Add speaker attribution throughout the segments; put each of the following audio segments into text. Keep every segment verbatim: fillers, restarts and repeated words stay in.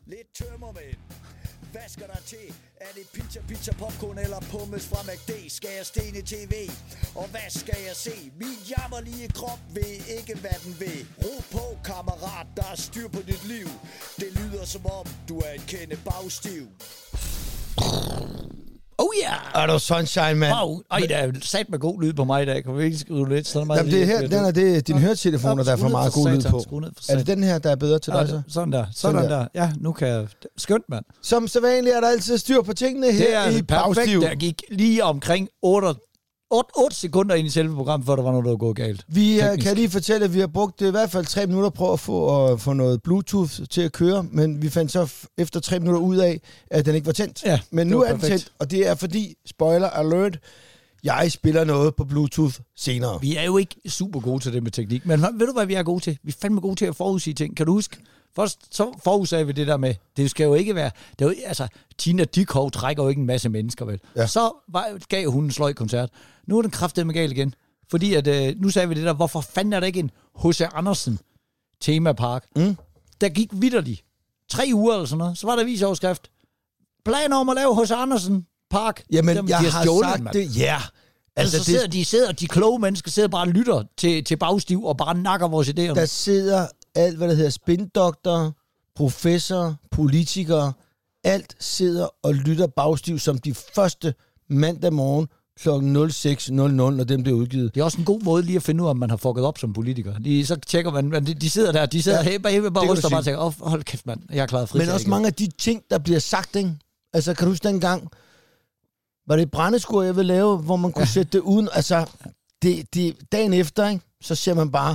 Speaker 1: Lidt tømmermænd. Hvad skal der til? Er det pizza, pizza, popcorn eller pommes fra McD? Skal jeg stene tv? Og hvad skal jeg se? Min jammerlige krop ved ikke, hvad den vil. Ro på, kammerat, der er styr på dit liv. Det lyder som om, du er en kende bagstiv.
Speaker 2: Oh ja!
Speaker 3: Yeah. Er du sunshine, mand?
Speaker 2: Wow. Ej, der er sat med god lyd på mig i dag. Kan vi ikke skrive lidt? Så er
Speaker 3: Jamen, det er her, den er det, din høretelefoner, der er for meget god lyd på. Er det den her, der er bedre til dig så?
Speaker 2: Sådan der. Sådan, sådan der. der. Ja, nu kan jeg... Skønt, mand.
Speaker 3: Som så vanligt er der altid styr på tingene her
Speaker 2: det er
Speaker 3: i Bagstiv.
Speaker 2: Der gik lige omkring otte sekunder ind i selve programmet, før der var noget, der var gået galt.
Speaker 3: Vi Teknisk. kan lige fortælle, at vi har brugt i hvert fald tre minutter på at få, uh, få noget Bluetooth til at køre, men vi fandt så f- efter tre minutter ud af, at den ikke var tændt.
Speaker 2: Ja,
Speaker 3: men nu er den tændt, og det er fordi, spoiler alert, jeg spiller noget på Bluetooth senere.
Speaker 2: Vi er jo ikke super gode til det med teknik, men ved du, hvad vi er gode til? Vi er fandme gode til at forudsige ting. Kan du huske? Først så forudsagde vi det der med, det skal jo ikke være, det er jo, altså, Tina Dickow trækker jo ikke en masse mennesker, vel? Ja. Så var, gav hun en sløj koncert. Nu er den kraftedeme galt igen. Fordi at, øh, nu sagde vi det der, hvorfor fanden er der ikke en H C Andersen temapark? Mm. Der gik vitterligt tre uger eller sådan noget, så var der avisoverskrift. Planer om at lave H C Andersen park.
Speaker 3: Jamen,
Speaker 2: Dem,
Speaker 3: jeg
Speaker 2: de har,
Speaker 3: har
Speaker 2: stjålet,
Speaker 3: sagt
Speaker 2: man.
Speaker 3: det, ja. Yeah.
Speaker 2: Altså, altså det, sidder, de sidder, de kloge mennesker sidder bare og lytter til, til Bagstiv og bare nakker vores idéer.
Speaker 3: Der sidder alt, hvad der hedder spindoktor, professor, politikere, alt sidder og lytter Bagstiv som de første mandag morgen klokken nul seks nul nul, når dem bliver udgivet.
Speaker 2: Det er også en god måde lige at finde ud af, om man har fucket op som politiker. De, så tjekker man, de, de sidder der, de sidder ja, bare, bare ryster og bare tænker, oh, hold kæft mand, jeg har klaret fri.
Speaker 3: Men også mange af de ting, der bliver sagt, ikke? Altså, kan du huske dengang, var det brændeskur, jeg ville lave, hvor man kunne ja. sætte det uden, altså, det, det, dagen efter, ikke? Så ser man bare,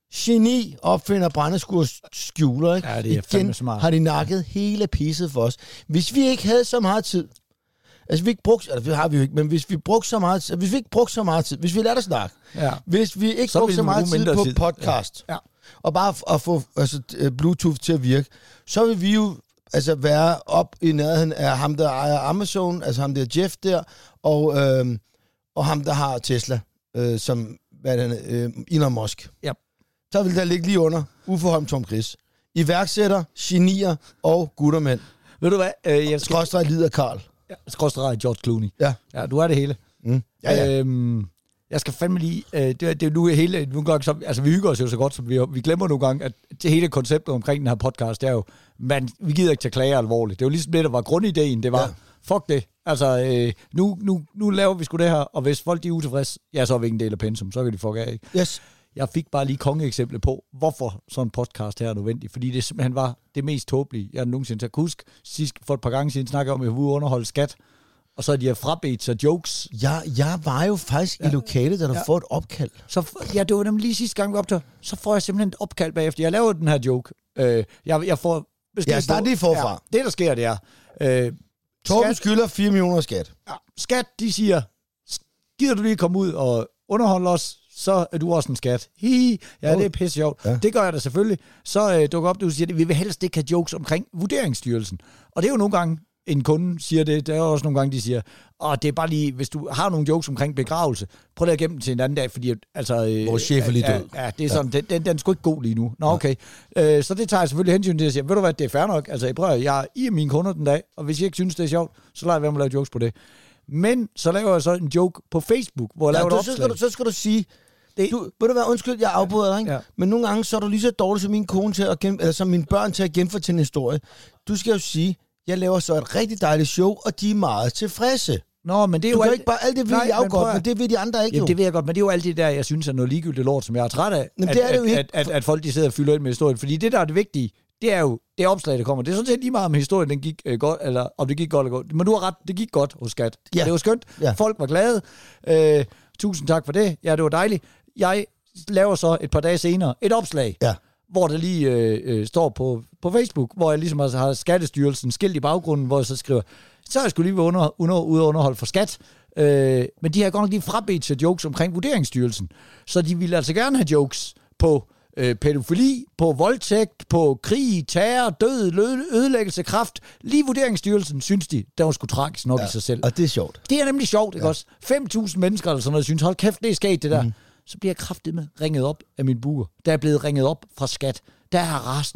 Speaker 3: geni opfinder brændeskur skjuler, ikke?
Speaker 2: Ja, det er
Speaker 3: igen
Speaker 2: smart.
Speaker 3: Har de nakket hele pisset for os. Hvis vi ikke havde så meget tid, altså vi ikke brugte, altså det har vi jo ikke, men hvis vi brugte så meget, hvis vi ikke brugte så meget tid, hvis vi lærte at snakke, ja. hvis vi ikke så brugte så meget tid på tid. podcast, ja. Ja. og bare at få altså, Bluetooth til at virke, så vil vi jo altså være op i nærheden af ham, der ejer Amazon, altså ham der Jeff der, og, øh, og ham, der har Tesla, øh, som, hvad er det, øh, Elon Musk.
Speaker 2: Ja.
Speaker 3: Så vil der ligge lige under Uffe Holm Tom Chris. Iværksætter, genier og guttermænd.
Speaker 2: Ved du hvad? Øh, jeg
Speaker 3: skal... Skråstrej lider Karl.
Speaker 2: Ja, skråstrej George Clooney.
Speaker 3: Ja.
Speaker 2: Ja, du er det hele.
Speaker 3: Mm. Ja, ja.
Speaker 2: Øhm, jeg skal fandme lige... Øh, det, det er nu hele... Nogle gange, så, altså, vi hygger os jo så godt, som vi, vi glemmer nogle gange, at det hele konceptet omkring den her podcast, det er jo... Man, vi gider ikke tage klager alvorligt. Det er jo ligesom det, der var grundideen. Det var, ja. fuck det. Altså, øh, nu, nu, nu laver vi sgu det her, og hvis folk de er utilfredse, ja, så er vi ikke en del af pensum. Så kan de fuck af, ikke?
Speaker 3: Yes.
Speaker 2: Jeg fik bare lige kongeeksemplet på, hvorfor sådan en podcast her er nødvendig. Fordi det simpelthen var det mest tåbelige, jeg nogensinde har kunnet huske. Sidst for et par gange siden snakkede om, at jeg ville underholde skat. Og så er de her frabedt sig jokes.
Speaker 3: Ja, jeg var jo faktisk ja. i lokalet, da du ja. får et opkald.
Speaker 2: Så, ja, det var nemlig lige sidste gang, vi optog. Så får jeg simpelthen et opkald bagefter. Jeg laver den her joke. Øh, jeg, jeg får...
Speaker 3: Ja, start lige forfra.
Speaker 2: Ja, det, der sker, det er... Øh,
Speaker 3: Torben skylder fire millioner skat.
Speaker 2: Ja, skat, de siger, gider du lige komme ud og underholde os, så er du også en skat. Hi, ja, oh. det er pisse sjovt. Ja. Det gør jeg da selvfølgelig. Så øh, dukker op, du siger, at vi vil helst ikke have jokes omkring Vurderingsstyrelsen. Og det er jo nogle gange, en kunde siger det, der er også nogle gange, de siger, åh, det er bare lige, hvis du har nogle jokes omkring begravelse, prøv lige at gemme dem til en anden dag, fordi altså... Øh,
Speaker 3: Vores chef er lige død.
Speaker 2: Ja, ja, det er sådan, ja. den, den, den er sgu ikke god lige nu. Nå, okay. Ja. Øh, så det tager jeg selvfølgelig hensyn til at sige, ved du hvad, det er fair nok. Altså, jeg prøver, jeg I er mine kunder den dag, og hvis I ikke synes, det er sjovt, så lader jeg være med at lave jokes på det. Men så laver jeg så en joke på Facebook, hvor jeg ja, laver et opslag.
Speaker 3: Så skal du, så skal du sige, det, du, ved du hvad, undskyld, jeg afbryder dig, ikke? Ja. Men nogle gange, så er du lige så dårlig som min kone til at gen, eller som mine børn til at genfortælle en historie. Du skal jo sige, jeg laver så et rigtig dejligt show, og de er meget tilfredse.
Speaker 2: Nå, men det er
Speaker 3: du
Speaker 2: jo
Speaker 3: kan
Speaker 2: alt...
Speaker 3: ikke bare alt det vil jeg godt, men det vil de andre ikke.
Speaker 2: Jamen, jo. Det ved jeg godt, men det er jo alt det der, jeg synes er noget ligegyldigt lort, som jeg er træt af,
Speaker 3: men
Speaker 2: at,
Speaker 3: det er det jo
Speaker 2: at,
Speaker 3: ikke.
Speaker 2: At, at, at folk de sidder og fylder ind med historien. Fordi det, der er det vigtige, det er jo det opslag, der kommer. Det er sådan set lige meget, om historien den gik øh, godt, eller om det gik godt eller godt. Men du har ret, det gik godt hos Skat. Ja. Det var skønt. Ja. Folk var glade. Øh, tusind tak for det. Ja, det var dejligt. Jeg laver så et par dage senere et opslag, ja. hvor der lige øh, øh, står på, på Facebook, hvor jeg ligesom altså har Skattestyrelsen skilt i baggrunden, hvor jeg så skriver, så er jeg skulle lige være under, under, ude og underholde for skat. Øh, men de har godt nok lige frabedt sig jokes omkring Vurderingsstyrelsen. Så de ville altså gerne have jokes på øh, pædofili, på voldtægt, på krig, terror, død, ødelæggelse, kræft. Lige Vurderingsstyrelsen, synes de, der var sgu tragisk nok ja, i sig selv.
Speaker 3: Og det er sjovt.
Speaker 2: Det er nemlig sjovt, ikke ja. også? fem tusind mennesker eller sådan noget, synes, hold kæft, det er sket det der. Mm. Så bliver jeg kraftedeme ringet op af min buer. Der er blevet ringet op fra Skat. Der er rasende.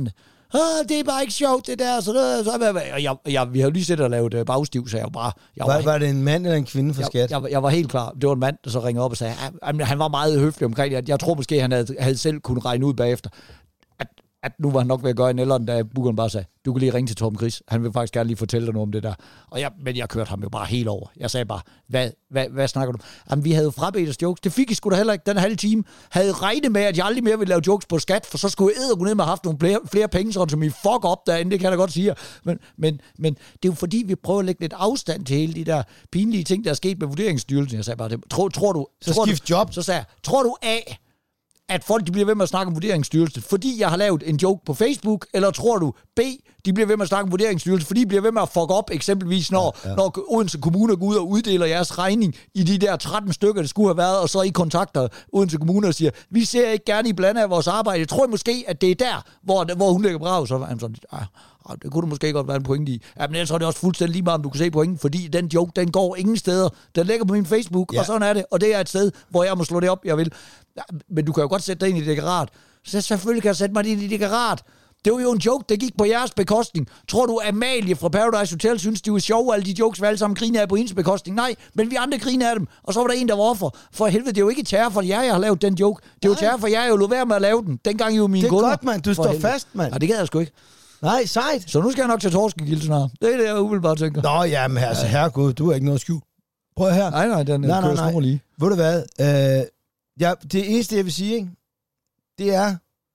Speaker 2: det er bare ikke sjovt, det der. Så der så jeg, jeg, jeg, vi har lige set og lavet uh, bagstiv, så jeg var bare... Jeg
Speaker 3: var, var, var det en mand eller en kvinde for
Speaker 2: jeg,
Speaker 3: skat?
Speaker 2: Jeg, jeg, jeg var helt klar. Det var en mand, der så ringede op og sagde, at han var meget høflig omkring det. Jeg, jeg tror måske, han havde, havde selv kunne regne ud bagefter, at, at nu var han nok ved at gøre en eller anden, da bookeren bare sagde, du kan lige ringe til Torben Chris. Han vil faktisk gerne lige fortælle dig noget om det der. Og jeg, men jeg kørte ham jo bare helt over. Jeg sagde bare, hvad, hvad, hvad snakker du om? Jamen, vi havde jo frabedt os jokes. Det fik I sgu da heller ikke den halve time. Havde regnet med, at jeg aldrig mere ville lave jokes på skat, for så skulle jeg eddergå ned med at have haft nogle flere, flere penge, sådan som I fuck op derinde, det kan jeg da godt sige. Men, men, men det er jo fordi, vi prøver at lægge lidt afstand til hele de der pinlige ting, der er sket med Vurderingsstyrelsen. Jeg sagde bare, det, tror, tror du...
Speaker 3: Så
Speaker 2: tror
Speaker 3: skift
Speaker 2: du,
Speaker 3: job.
Speaker 2: Så sagde jeg, tror du af... at folk de bliver ved med at snakke om Vurderingsstyrelse, fordi jeg har lavet en joke på Facebook, eller tror du, B, de bliver ved med at snakke om Vurderingsstyrelse, fordi de bliver ved med at fuck op, eksempelvis når, ja, ja. når Odense Kommune går ud og uddeler jeres regning i de der tretten stykker, det skulle have været, og så I kontakter Odense Kommune og siger, vi ser ikke gerne, I blander af vores arbejde. Jeg tror måske, at det er der, hvor, hvor hun lægger brav, så var han sådan, ah, det kunne du måske godt være en pointe i. Ja, men ellers er det også fuldstændig lige meget, om du kan se pointen, fordi den joke, den går ingen steder. Den ligger på min Facebook, ja. Og sådan er det. Og det er et sted, hvor jeg må slå det op, jeg vil. Ja, men du kan jo godt sætte dig ind i det deklarat. Så selvfølgelig kan jeg sætte mig ind i det deklarat. Det var jo en joke, der gik på jeres bekostning. Tror du, Amalie fra Paradise Hotel synes, de var sjove, alle de jokes, vi alle sammen griner af på hendes bekostning? Nej, men vi andre griner af dem. Og så var der en, der var offer. For helvede, det er jo ikke terror for jer, jeg har lavet den joke. Det er jo terror for jer, jeg jo lå være med at lave den. Dengang jo mine kunder.
Speaker 3: Det er godt, mand. Du står helvede. Fast, mand.
Speaker 2: Nej, det gad jeg sgu ikke.
Speaker 3: Nej, sejt.
Speaker 2: Så nu skal jeg nok til Torskegilde snart. Det er det, jeg umiddelbart tænker.
Speaker 3: Nå, jamen, altså, herregud, du har ikke noget skjul. Prøv her.
Speaker 2: Nej, nej, den nej, kører nej, nej. Lige.
Speaker 3: Ved du hvad? Øh, ja, det eneste, jeg vil sige, ikke? Det er,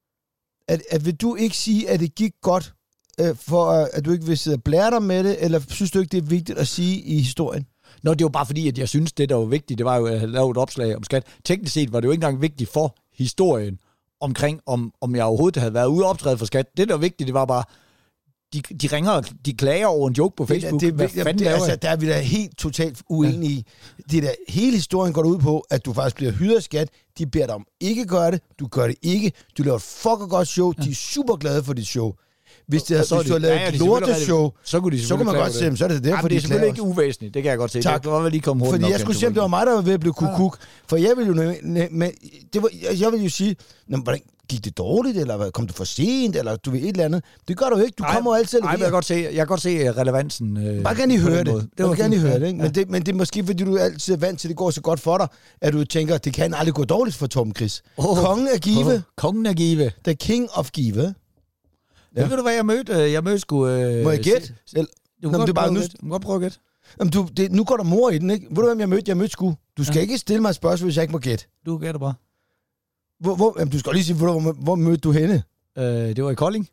Speaker 3: at, at vil du ikke sige, at det gik godt, øh, for at du ikke vil sidde og blære dig med det, eller synes du ikke, det er vigtigt at sige i historien?
Speaker 2: Nå, det var bare fordi, at jeg synes, det der var vigtigt, det var jo at lave et opslag om skat. Teknisk set var det jo ikke engang vigtigt for historien, omkring, om, om jeg overhovedet havde været ude og optræde for skat. Det, der var vigtigt, det var bare, de, de ringer, de klager over en joke på Facebook.
Speaker 3: Det, det, det, det, altså, der er vi da helt totalt uenige i. Det der, hele historien går ud på, at du faktisk bliver hyret af skat. De beder dig om ikke at gøre det. Du gør det ikke. Du laver et fucking godt show. De er super glade for dit show. Hvis, det, hvis de, du har lavet ja, et lorteshow, så, kunne de så kan man godt se dem. Så er det derfor, ja,
Speaker 2: det er selvfølgelig ikke uvæsentligt. Det kan jeg godt se.
Speaker 3: Tak.
Speaker 2: Det var vel lige komme hurtigt.
Speaker 3: Fordi jeg skulle sige, om det var mig, der var ved at blive kukuk. For jeg ville jo, men det var, jeg ville jo sige, hvordan gik det dårligt, eller kom du for sent, eller du ved et eller andet. Det gør du ikke. Du ej, kommer jo altid
Speaker 2: Nej, jeg kan godt se, jeg kan godt se relevansen. Øh,
Speaker 3: Bare gerne lige høre det. Det var gerne lige høre det, ikke? Men det, men det er måske, fordi du er altid er vant til, at det går så godt for dig, at du tænker, det kan aldrig gå dårligt for Torben Chris. Oh, Kongen af Give. Oh,
Speaker 2: kongen af Give.
Speaker 3: The King of Give.
Speaker 2: Ja. Det ved du, hvad jeg mødte? Jeg mødte sgu... Øh,
Speaker 3: Må jeg gætte?
Speaker 2: Du kan Nå, godt prøve at godt prøve at gætte.
Speaker 3: Jamen, du, det, nu går der mor i den, ikke? Ved du, hvem jeg mødte? Jeg mødte sgu. Du skal ja. ikke stille mig et spørgsmål, hvis jeg ikke må gætte.
Speaker 2: Du gætter bare.
Speaker 3: Hvor, hvor, jamen, du skal lige sige, hvor, hvor, hvor mødte du henne?
Speaker 2: Øh, det var i Kolding.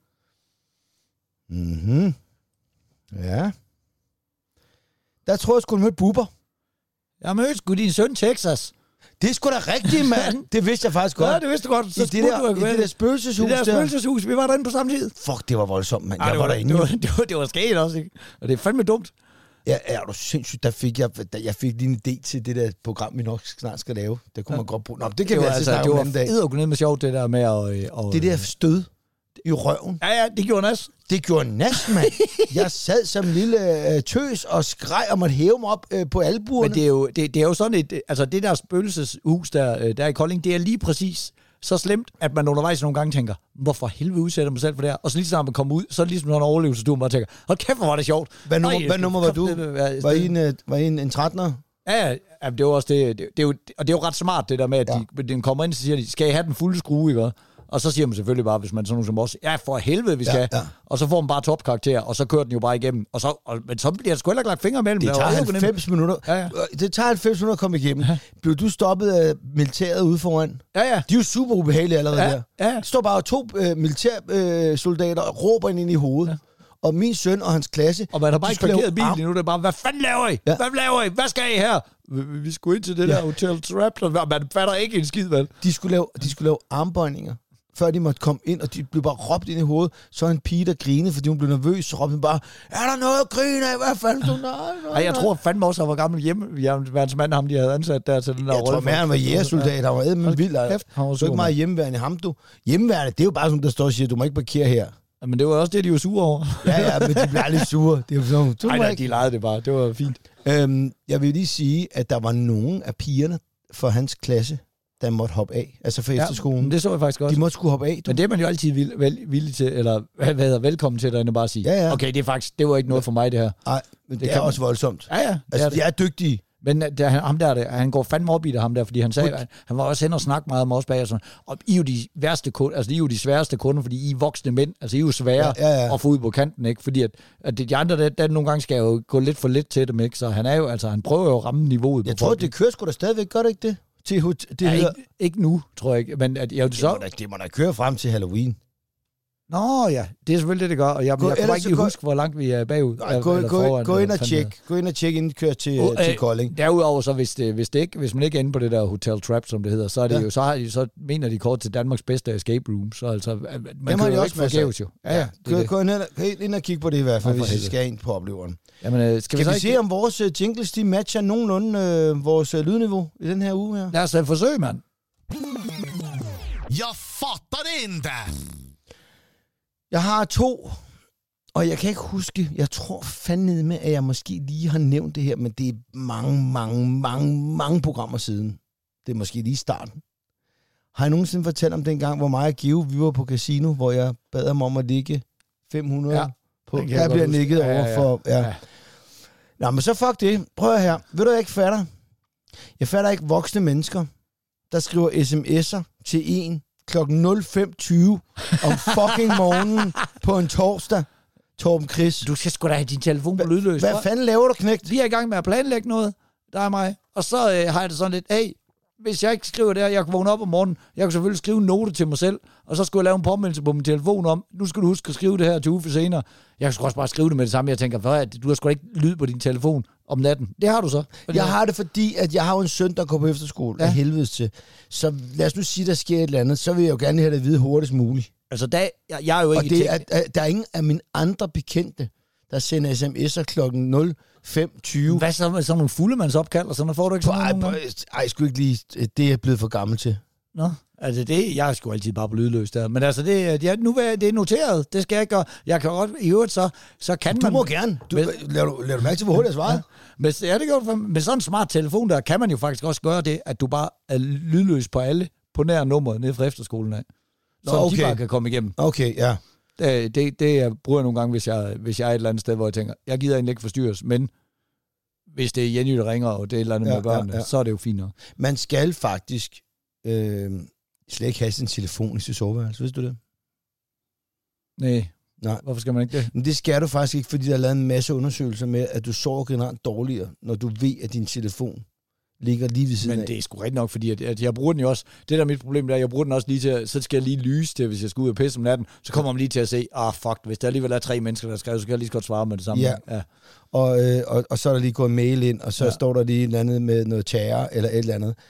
Speaker 3: Mhm. Ja. Der tror jeg sgu, du mødte Bubber.
Speaker 2: Jeg mødte sgu din søn Texas.
Speaker 3: Det er sgu da rigtigt, mand. Det vidste jeg faktisk godt.
Speaker 2: Ja, det vidste du godt. Så
Speaker 3: I det der, i det der spøgelseshus
Speaker 2: der. Det der spøgelseshus, vi var derinde på samme tid.
Speaker 3: Fuck, det var voldsomt, mand.
Speaker 2: Ej,
Speaker 3: jeg
Speaker 2: det
Speaker 3: var,
Speaker 2: var
Speaker 3: derinde.
Speaker 2: Det var, det var, det var sket også, ikke? Og det er fandme dumt.
Speaker 3: Ja, er du sindssygt. Der fik jeg, der, jeg fik lige en idé til det der program, vi nok snart skal lave. Det kunne ja. man godt bruge. Nå, det kan det vi altid altså, snakke om en anden dag.
Speaker 2: Det var eddergundet med sjovt, det der med at... Og,
Speaker 3: det der stød i røven.
Speaker 2: Ja, ja, det gjorde nas.
Speaker 3: Det gjorde nas, mand. Jeg sad som en lille øh, tøs og skreg om at hæve mig op øh, på albuerne.
Speaker 2: Men det er jo, det, det er jo sådan et... Altså, det der spøgelseshus, der, der i Kolding, det er lige præcis så slemt, at man undervejs nogle gange tænker, hvorfor helvede udsætter man selv for det her? Og så lige så når man kommer ud, så er det ligesom sådan en overlevelse, du bare tænker, hold kæft, hvor var det sjovt.
Speaker 3: Hvad nummer, Øj, hvad nummer var du? Var I en, var I en, en trettener?
Speaker 2: Ja, ja, det var også det, det, det er jo, og det er jo ret smart, det der med, at ja. de, de kommer ind, og siger de, skal I have den fulde skrue, ikke? Og så siger man selvfølgelig bare, hvis man sådan nogen som os, ja, for helvede, vi skal. Ja, ja. Og så får man bare topkarakter, og så kører den jo bare igennem. Og så, og, men så bliver der sgu heller lagt fingre imellem.
Speaker 3: Det tager halvfems minutter. Ja, ja. Det tager halvfems minutter at komme igennem. Ja. Blev du stoppet af militæret ude foran?
Speaker 2: Ja, ja.
Speaker 3: De er jo super ubehagelige allerede
Speaker 2: ja,
Speaker 3: der.
Speaker 2: Ja.
Speaker 3: Der står bare to øh, militærsoldater øh, og råber ind i hovedet. Ja. Og min søn og hans klasse...
Speaker 2: Og man har bare ikke parkeret bilen endnu. Det er bare, hvad fanden laver I? Ja. Hvad laver I? Hvad skal I her? Vi, vi skulle ind til det ja. der Hotel Trapler. Man fatter ikke en skid, vel?
Speaker 3: De skulle lave, de skulle lave armbøjninger, før de måtte komme ind, og de blev bare råbt ind i hovedet. Så en pige, der grinede, fordi hun blev nervøs, så råbte hun bare, er der noget at grine af? Hvad fanden du? Nej, nej,
Speaker 2: nej. Jeg tror fandme også, at var gammel hjemmeværnsmand, ham de havde ansat der til den der
Speaker 3: rolle. Jeg tror mere, han var jægersoldat, han var æde med vild. Han var så ikke meget hjemmeværende i ham, du. Hjemmeværende, det er jo bare som der står og siger, du må ikke parkere her.
Speaker 2: Ja, men det var også det, de var sure over.
Speaker 3: ja, ja, men de blev aldrig sure. Det var sådan,
Speaker 2: nej, nej, de legede det bare. Det var fint.
Speaker 3: Øhm, jeg vil lige sige, at der var nogen af pigerne fra hans klasse, der måtte hoppe af, altså for ja, efterskolen.
Speaker 2: Det så jeg faktisk også.
Speaker 3: De måtte skulle hoppe af. Du.
Speaker 2: Men det er man jo altid villig, vel, villig til, eller hvad hedder, velkommen til, derinde bare sige, ja, ja. okay, det er faktisk, det var ikke noget for mig, det her.
Speaker 3: Nej, men det, det er også voldsomt.
Speaker 2: Ja, ja.
Speaker 3: Altså, er de er dygtige.
Speaker 2: Men der, ham der, han går fandme op i det, ham der, fordi han sagde, han, han var også hen og snakke meget om os bag, og sådan, og I er jo de værste kunder, altså I er jo de sværeste kunder, fordi I er voksne mænd, altså I er jo svære ja, ja, ja. at få ud på kanten, ikke? Fordi at, at de andre, der, der nogle gange skal jo gå lidt for lidt til dem, ikke? Så han er jo, altså han prøver jo at ramme niveauet.
Speaker 3: Jeg tror, folk. Det kører sgu da stadigvæk, gør det ikke det? Til, det
Speaker 2: ja, ikke, ikke nu, tror jeg ikke, men at jeg
Speaker 3: det, så... må da, det må da køre frem til Halloween.
Speaker 2: Nå ja, det er selvfølgelig det, det gør, og jeg, gå, jeg kan bare ikke lige gå, huske, hvor langt vi er bagud.
Speaker 3: Nej, gå, gå, foran, gå ind og tjek, gå ind og tjek, inden kører til, uh, til Kolding.
Speaker 2: Derudover, så hvis, det, hvis, det ikke, hvis man ikke er inde på det der Hotel Trap, som det hedder, så, er det ja. jo, så, har de, så mener de kort til Danmarks bedste escape room, så altså, man kan jo ikke forgæves jo. Ja, ja,
Speaker 3: ja. Gå ind og kigge på det i hvert fald, hvis vi skal ind på opleveren.
Speaker 2: Jamen, skal vi,
Speaker 3: vi se, om vores uh, jingles, de matcher nogenlunde uh, vores uh, lydniveau i den her uge her?
Speaker 2: Lad os uh, forsøge, mand.
Speaker 4: Jeg fatter det ikke.
Speaker 3: Jeg har to, og jeg kan ikke huske, jeg tror fandme med, at jeg måske lige har nævnt det her, men det er mange, mange, mange, mange programmer siden. Det er måske lige starten. Har jeg nogensinde fortalt om den gang, hvor mig og Geo, vi var på casino, hvor jeg bad ham om at ligge fem hundrede ja, på? Her bliver nikket ja, over for... Ja. Ja. Nå, men så fuck det. Prøv her. Ved du, jeg ikke fatter? Jeg fatter ikke voksne mennesker, der skriver sms'er til en klokken nul fem tyve om fucking morgenen på en torsdag. Torben Chris.
Speaker 2: Du skal sgu da have din telefon på lydløs.
Speaker 3: Hvad fanden laver du, knægt?
Speaker 2: Vi er i gang med at planlægge noget, der er mig. Og så øh, har jeg det sådan lidt, hey, hvis jeg ikke skriver det her, jeg kan vågne op om morgenen, jeg kan selvfølgelig skrive en note til mig selv, og så skulle jeg lave en påmindelse på min telefon om, nu skal du huske at skrive det her til uge for senere. Jeg kan sgu også bare skrive det med det samme. Jeg tænker, hvad, du har sgu ikke lyd på din telefon om natten. Det har du så.
Speaker 3: Jeg har det, fordi at jeg har jo en søn, der går på efterskole ja. af helvedes til. Så lad os nu sige, der sker et eller andet, så vil jeg jo gerne have det at vide hurtigst muligt.
Speaker 2: Altså, der, jeg, jeg er jo ikke...
Speaker 3: Og det er, er, der er ingen af mine andre bekendte, der sender sms'er klokken nul fem tyve.
Speaker 2: Hvad så med sådan nogle fuldemandsopkald, og sådan får du ikke sådan
Speaker 3: ej, nogen? Ej, sgu ikke lige... Det er jeg blevet for gammel til.
Speaker 2: Nå, altså det... Jeg er sgu altid bare på lydløs der. Men altså, det, ja, nu er det noteret. Det skal jeg ikke gøre. Jeg kan godt... I øvrigt, så, så kan
Speaker 3: du
Speaker 2: man...
Speaker 3: Du må gerne. Du, med, lader, du, lader du mærke til, hvor hurtigt jeg svarer?
Speaker 2: Ja. Men, ja, det gør, med sådan en smart telefon der, kan man jo faktisk også gøre det, at du bare er lydløs på alle, på nær nummeret nede fra efterskolen af. Så okay. De bare kan komme igennem.
Speaker 3: Okay, ja.
Speaker 2: Det, det, det jeg bruger jeg nogle gange, hvis jeg, hvis jeg er et eller andet sted, hvor jeg tænker, jeg gider egentlig ikke forstyrres, men hvis det er Jenny, der ringer, og det er et eller andet ja, med børnene, ja, ja. så er det jo fint nok.
Speaker 3: Man skal faktisk øh, slet ikke have sin telefon i sit soveværelse, vidste du det?
Speaker 2: Nej. Nej. Hvorfor skal man ikke det?
Speaker 3: Men det skal du faktisk ikke, fordi der er lavet en masse undersøgelser med, at du sover generelt dårligere, når du ved, at din telefon ligger lige ved siden
Speaker 2: Men
Speaker 3: af.
Speaker 2: det er sgu rigtig nok, fordi at, at jeg bruger den jo også, det der er mit problem, der jeg bruger den også lige til, så skal jeg lige lyse til, hvis jeg skal ud og pisse om natten, så kommer man lige til at se, ah fuck, hvis der alligevel er tre mennesker, der skriver, så kan jeg lige så godt svare med det samme.
Speaker 3: Ja, ja. Og, øh, og, og så er der lige gået en mail ind, og så ja. står der lige et eller andet med noget terror, eller et eller andet.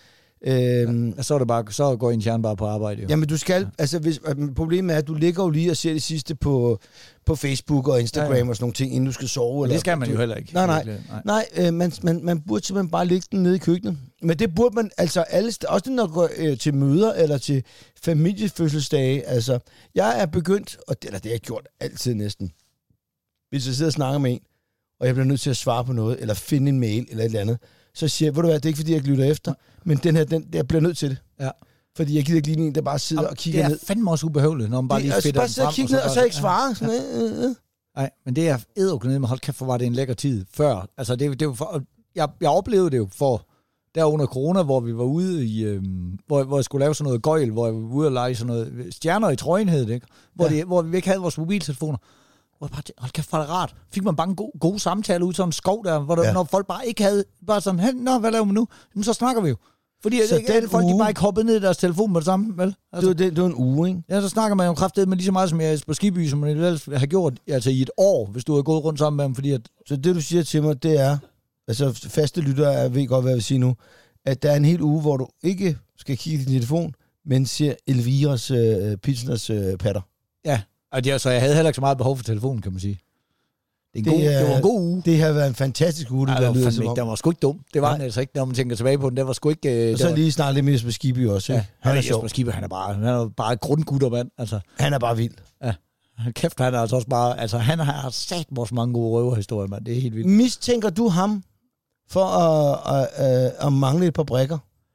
Speaker 3: Øhm,
Speaker 2: ja, så er det bare, så går en hjerne bare på arbejde. Jo.
Speaker 3: Jamen du skal, ja. altså hvis, problemet er, at du ligger jo lige og ser det sidste på, på Facebook og Instagram ja, ja. og sådan nogle ting, inden du skal sove. Eller,
Speaker 2: det skal man
Speaker 3: du,
Speaker 2: jo heller ikke.
Speaker 3: Nej, nej, nej. nej øh, man, man, man burde simpelthen bare ligge den nede i køkkenet. Men det burde man, altså alle, også når du går øh, til møder eller til familiefødselsdage, altså jeg er begyndt, og det, eller det har jeg gjort altid næsten, hvis jeg sidder og snakker med en, og jeg bliver nødt til at svare på noget, eller finde en mail, eller et eller andet, så siger jeg, ved du hvad, det er ikke fordi, jeg lytter efter, men den her, den, jeg bliver nødt til det. Ja. Fordi jeg gider ikke lige en, der bare sidder Jamen, og kigger ned. Det er
Speaker 2: ned. Fandme også ubehageligt, når man bare lige fedter
Speaker 3: den frem. Bare sidde og kigge ned, og så ikke svare. Sådan, øh, øh.
Speaker 2: Nej, men det er edderkundet, men hold kæft, for var det en lækker tid før. Altså, det, det var for, jeg, jeg oplevede det jo for, der under corona, hvor vi var ude i, øhm, hvor, hvor jeg skulle lave sådan noget gøjl, hvor jeg var ude og lege sådan noget, stjerner i trøjen hed det, ikke? Hvor, ja. det, hvor vi ikke havde vores mobiltelefoner. Hvor jeg bare tænkte, hold kæft, for det rart. Fik man bare en god, god samtale ud i sådan en skov der, hvor der, ja. når folk bare ikke havde, bare sådan, hey, nå, hvad laver man nu? Jamen, så snakker vi jo. Fordi så ikke, alle folk, uge, de bare ikke hoppede ned i deres telefon med det samme, vel? Altså,
Speaker 3: det, var, det, det var en uge, ikke?
Speaker 2: Ja, så snakker man jo kraftigt med lige så meget, som jeg er på Skiby, som man ellers har gjort altså i et år, hvis du har gået rundt sammen med dem, fordi at...
Speaker 3: Så det, du siger til mig, det er, altså faste lyttere, jeg ved godt, hvad jeg vil sige nu, at der er en hel uge, hvor du ikke skal kigge i din telefon, men ser Elviras øh, Pilsners øh, patter.
Speaker 2: Ja, og det, så jeg havde heller ikke så meget behov for telefonen, kan man sige. Det,
Speaker 3: det,
Speaker 2: god,
Speaker 3: er,
Speaker 2: det var en god uge.
Speaker 3: Det har været en fantastisk uge, det
Speaker 2: Ej,
Speaker 3: der lyder
Speaker 2: som om. Den var sgu ikke dum. Det var Nej. den altså ikke, når man tænker tilbage på den. Den var sgu ikke...
Speaker 3: Og så
Speaker 2: var...
Speaker 3: lige snart lidt med Jesper Skibby også. Ja,
Speaker 2: han er sjov. Jesper Skibby, han er bare, han er bare et grundgutter, mand. Altså.
Speaker 3: Han er bare vild.
Speaker 2: Ja. Kæft, han er altså også bare... Altså, han har sat vores mange gode røverhistorier, mand. Det er helt vildt.
Speaker 3: Mistænker du ham for at, at, at, at mangle et par brækker?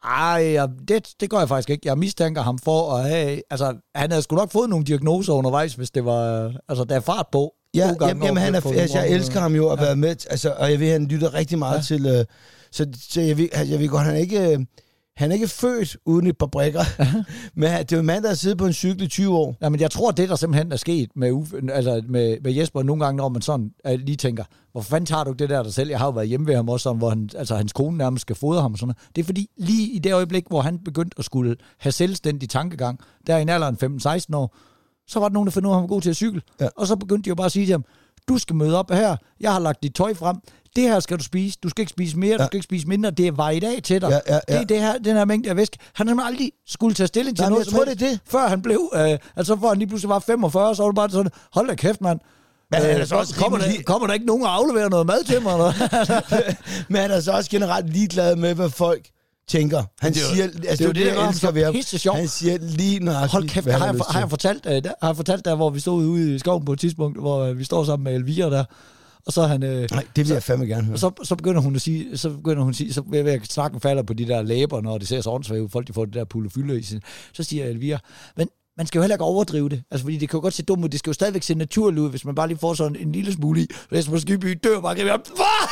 Speaker 2: Ej, det, det gør jeg faktisk ikke. Jeg mistænker ham for at have... Altså, han havde sgu nok fået nogle diagnoser undervejs, hvis det var... Altså, der er fart på.
Speaker 3: Ja, jamen, jamen han er, altså, jeg elsker ham jo at ja. være med, altså, og jeg ved, han lytter rigtig meget ja. til... Øh, så, så jeg ved, jeg ved godt, han er ikke... Øh, Han er ikke født uden et par brikker, men det er jo en mand, der har siddet på en cykel i tyve år.
Speaker 2: Ja, men jeg tror, det der simpelthen er sket med, Uffe, altså med, med Jesper nogle gange, når man sådan uh, lige tænker, hvor fanden tager du det der dig selv? Jeg har jo været hjemme ved ham også, hvor han, altså, hans kone nærmest skal fodre ham og sådan noget. Det er fordi, lige i det øjeblik, hvor han begyndte at skulle have selvstændig tankegang, der i en alder af femten seksten år, så var der nogen, der fandt ud af, at han var god til at cykle. Ja. Og så begyndte de jo bare at sige til ham, du skal møde op her, jeg har lagt dit tøj frem, det her skal du spise, du skal ikke spise mere, ja. du skal ikke spise mindre, det er vejet af til dig. Ja, ja, ja. Det er det her, den her mængde af væske. Han har aldrig skulle tage stilling til
Speaker 3: Nej,
Speaker 2: noget,
Speaker 3: jeg tror, det er det.
Speaker 2: Før han blev, øh, altså før han lige pludselig var femogfyrre, så var det bare sådan, hold da kæft, mand. Men øh, altså også kommer, der, kommer der ikke nogen at aflevere noget mad til mig? Eller?
Speaker 3: Men han er så også generelt ligeglad med, hvad folk tænker. Han det siger, altså det er jo det, jeg elsker ved ham. Han siger lige nøjagtigt,
Speaker 2: hold kæft, har jeg, har jeg fortalt, øh, der, har jeg fortalt der, hvor vi stod ude i skoven på et tidspunkt, hvor øh, vi står sammen med Elvira der, og så han... Øh,
Speaker 3: Nej, det vil så, jeg fandme gerne høre.
Speaker 2: Så, så begynder hun at sige, så begynder hun at sige, så vil jeg snakke falder på de der læber, når det ser så åndssvagt ud, folk de får det der pullefylde i sin. Så siger Elvira, men man skal jo heller ikke overdrive det. Altså, fordi det kan jo godt se dumt ud. Det skal jo stadigvæk se naturligt ud, hvis man bare lige får sådan en lille smule i. Hvis man skal by dør, bare kan være...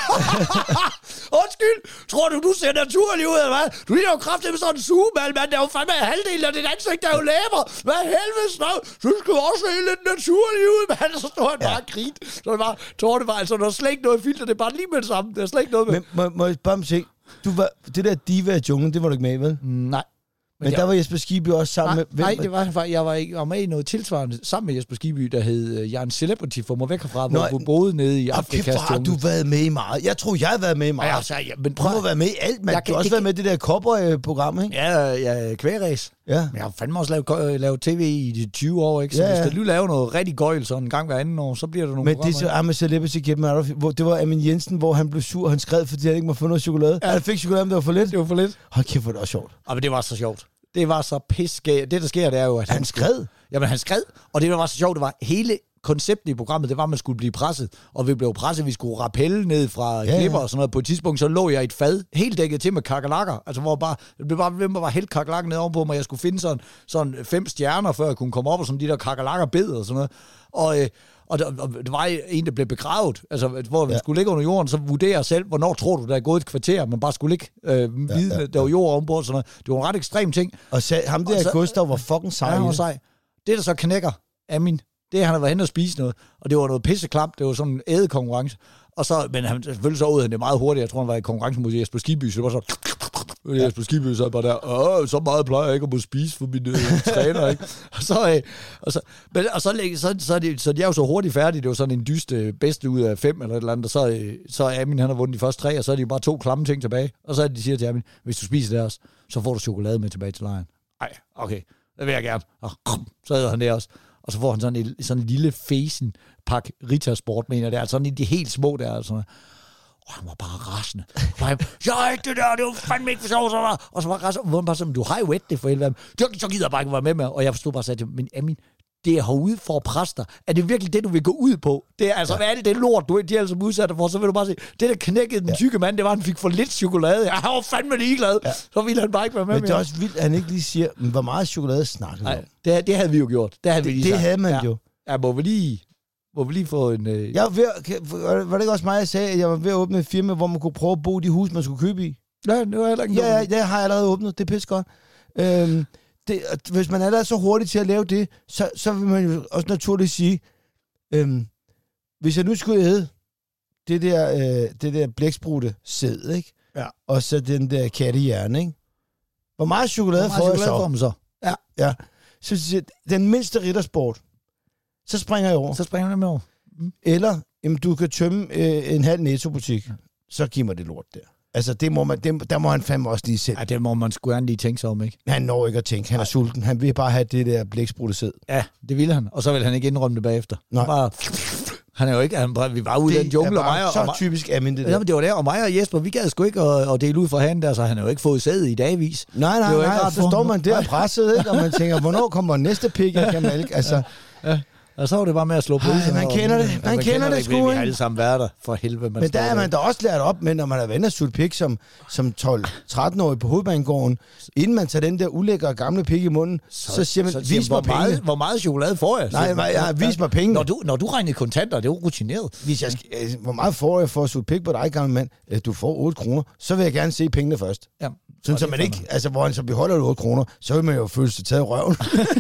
Speaker 2: Undskyld! Tror du, du ser naturlig ud, eller hvad? Du ligner jo kraftigt med sådan en sugemand, mand. Der er jo fandme halvdelen af dit ansigt, der er jo læber. Hvad helvede snav? Du skal jo også se lidt naturlig ud, mand. Så står han bare og grint. Så det var, tror det var, altså, der er slet ikke noget filter. Det er bare lige med det samme. Der er slet ikke noget med...
Speaker 3: Men må, må jeg bare se? Du var, det der diva af junglen, det var du ikke med, vel?
Speaker 2: Nej.
Speaker 3: Men, men der var Jesper Skibby også sammen
Speaker 2: nej,
Speaker 3: med...
Speaker 2: Nej, det var faktisk, jeg var ikke var med i noget tilsvarende sammen med Jesper Skibby, der hed uh, Jørgen Celebrity for mig væk herfra, hvor du boede nede i Afrikas
Speaker 3: jungle. Har du været med i meget? Jeg tror, jeg har været med i meget. Ja, altså, ja, men prøv at være med i alt, man. Du har også det, været med i det der cowboy-program, ikke?
Speaker 2: Ja, ja, kvægræs. Ja. Men jeg har fandme også lavet, lavet tv i de tyve år, ikke? Så ja, ja. Hvis du laver noget rigtig gøjl sådan en gang hver anden år, så bliver der nogle
Speaker 3: men programmer. Men det er så med Celebrity Kæmpe, det var Amin Jensen, hvor han blev sur, han skred, fordi han ikke må få noget chokolade. Ja. Han fik chokolade, men det var for lidt.
Speaker 2: Det var for lidt.
Speaker 3: Hold kæft, hvor det var sjovt.
Speaker 2: Ja, men det var så sjovt. Det var så piskæ. Det, der sker, det er jo, at
Speaker 3: han, han skred.
Speaker 2: Jamen, han skred. Og det, der var så sjovt, det var hele konceptet i programmet, det var, at man skulle blive presset. Og vi blev presset, vi skulle rappelle ned fra ja, klipper ja. og sådan noget. På et tidspunkt, så lå jeg i et fad, helt dækket til med kakalakker. Altså, hvor bare, det blev bare ved med at hælde kakalakker ned ovenpå mig. Jeg skulle finde sådan, sådan fem stjerner, før jeg kunne komme op, og sådan de der kakalakker bed og sådan noget. Og... Øh, Og der, og det var en, der blev begravet, altså hvor man ja. skulle ligge under jorden, så vurdere selv, hvornår tror du, der er gået et kvarter, man bare skulle ikke øh, vide, ja, ja, ja. der var jord ovenpå og sådan noget. Det var en ret ekstrem ting.
Speaker 3: Og så, ham der i Gustav var fucking sej.
Speaker 2: Ja, han var sej. Det, der så knækker Amin, det er, han har været hen og spise noget, og det var noget pisseklamt, det var sådan en ædekonkurrence. Og så, men han, selvfølgelig så ud han det meget hurtigt, jeg tror, han var i konkurrence mod Jesper Skibby, så det var så... Ja. Jesper Skibby så bare der, åh, så meget plejer jeg ikke at må spise for mine øh, træner, ikke? Og så, øh, og så, men, og så, så, så, er de, så de er jo så hurtigt færdige, det var sådan en dyst øh, bedste ud af fem eller et eller andet, og så, øh, så er Amin, han har vundet de første tre, og så er de bare to klamme ting tilbage, og så er de siger til Amin, hvis du spiser deres, så får du chokolade med tilbage til lejren. Ej, okay, det vil jeg gerne. Og så æder han det også. Og så får han sådan en, sådan en lille fesen pakke Rita Sport, mener det er, altså sådan de helt små der, altså. Og han var bare rasende. Jeg er ikke det der, det var fandme ikke for sjov, så var. Og så var rasende, og bare sådan, du har jo et det for helvede. Så gider jeg bare ikke være med med. Og jeg forstod bare sagde til men Amin, det er herude for at presse dig. Er det virkelig det, du vil gå ud på? Det er, altså, ja. Hvad er det, det lort, du de er altså udsatte for? Så vil du bare se, det der knækkede den ja. tykke mand, det var, han fik for lidt chokolade. Jeg var fandme ligeglad. Ja. Så ville han bare ikke være med.
Speaker 3: Men det er også vildt, at han ikke lige siger, hvor meget chokolade snakker vi om?
Speaker 2: Det, det havde vi jo gjort. Det havde,
Speaker 3: det,
Speaker 2: vi lige
Speaker 3: det havde man
Speaker 2: ja.
Speaker 3: jo.
Speaker 2: Ja, må vi lige... Må vi lige få en... Øh...
Speaker 3: Jeg var, ved, var det ikke også mig, jeg sagde, at jeg var ved at åbne et firma, hvor man kunne prøve at bo i de hus, man skulle købe i?
Speaker 2: Ja, det var heller ikke
Speaker 3: ja, ja, det har jeg allerede åbnet. Det er pisse godt. Øhm, det, hvis man er så hurtig til at lave det, så, så vil man jo også naturligt sige, øhm, hvis jeg nu skulle æde det der, øh, det der blæksprutte sæd, ikke? Ja. Og så den der kattehjerne, ikke? Hvor meget chokolade får jeg så?
Speaker 2: Får man så?
Speaker 3: Ja. ja. Så, så den mindste riddersport, så springer jeg over.
Speaker 2: Så springer jeg med over.
Speaker 3: Mm. Eller, jamen, du kan tømme øh, en halv Netto-butik. Ja. Så giver mig det lort der. Altså, det må man, det, der må han fandme også lige sætte.
Speaker 2: Ja, det må man sgu gerne lige tænke sig om, ikke?
Speaker 3: Han når ikke at tænke. Han er Ej. sulten. Han vil bare have det der blæksprutte sæd.
Speaker 2: Ja, det ville han. Og så vil han ikke indrømme det bagefter. Nej. Bare, han er jo ikke... Han, vi var ude i den jungle, og mig...
Speaker 3: så
Speaker 2: og mig,
Speaker 3: typisk Amin det der.
Speaker 2: Ja, men det var der, og mig og Jesper, vi gad sgu ikke at, at dele ud for han der, så han har jo ikke fået sæd i dagvis.
Speaker 3: Nej, nej, nej. Så står man der presset, ikke? Og man tænker, hvornår kommer næste pik, jeg kan malke? Altså...
Speaker 2: Ja. Og så var det bare med at slå på.
Speaker 3: Ej, man kender det. Man, man kender, kender det sgu, ikke?
Speaker 2: Vi har alle sammen været der, for helvede. Man
Speaker 3: men der er man da også lært op med, når man har vendt at sutte pik som, som tolv-tretten-årig på Hovedbanegården. Inden man tager den der ulækre gamle pik i munden, så, så siger man, så vis mig penge.
Speaker 2: Meget, hvor meget chokolade får jeg?
Speaker 3: Nej, nej, ja, vis mig penge.
Speaker 2: Når du, når du regnede kontanter, det er jo rutineret.
Speaker 3: Hvis jeg skal, hvor meget får jeg for at sutte pik på dig, gamle mand? Du får otte kroner. Så vil jeg gerne se pengene først. Ja. Sådan, så man ikke, altså, hvor han så beholder otte kroner, så vil man jo føle sig taget i røven.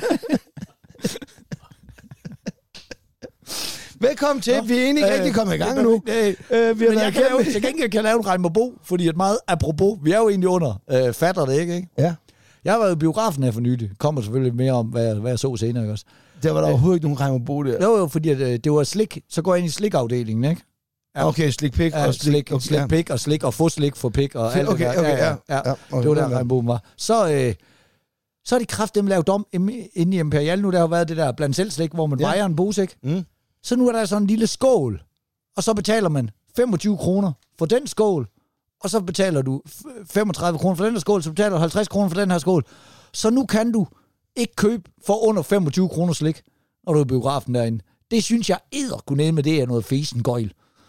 Speaker 3: Velkommen til. Vi er egentlig ikke rigtig kommet i gang nu.
Speaker 2: Øh, vi har Men jeg kan lave, til gengæld kan jeg lave en Reimer Bo, fordi at meget apropos, vi er jo egentlig under, øh, fatter det ikke, ikke?
Speaker 3: Ja.
Speaker 2: Jeg har været i biografen her for nylig. Kommer selvfølgelig mere om, hvad jeg, hvad jeg så senere, ikke også?
Speaker 3: Der var der overhovedet ikke nogen Reimer Bo der.
Speaker 2: Det var jo, fordi at, øh, det var slik. Så går jeg ind i slikafdelingen, ikke?
Speaker 3: Ja. Okay, slik pik
Speaker 2: ja,
Speaker 3: og
Speaker 2: slik. Okay, slik pik og slik og få slik for pik og alt
Speaker 3: okay,
Speaker 2: det der.
Speaker 3: Okay, ja,
Speaker 2: ja, ja, ja. Okay, det var der, Reimer Bo var. Så... Øh, Så har de kraftedeme lavet om inde i Imperial. Nu der har været det der blandt selv slik, hvor man ja. vejer en bosæk. Mm. Så nu er der sådan en lille skål, og så betaler man femogtyve kroner for den skål, og så betaler du femogtredive kroner for den her skål, så betaler du halvtreds kroner for den her skål. Så nu kan du ikke købe for under femogtyve kroner slik, når du er i biografen derinde. Det synes jeg eddergunede med det er noget fesen gøjl.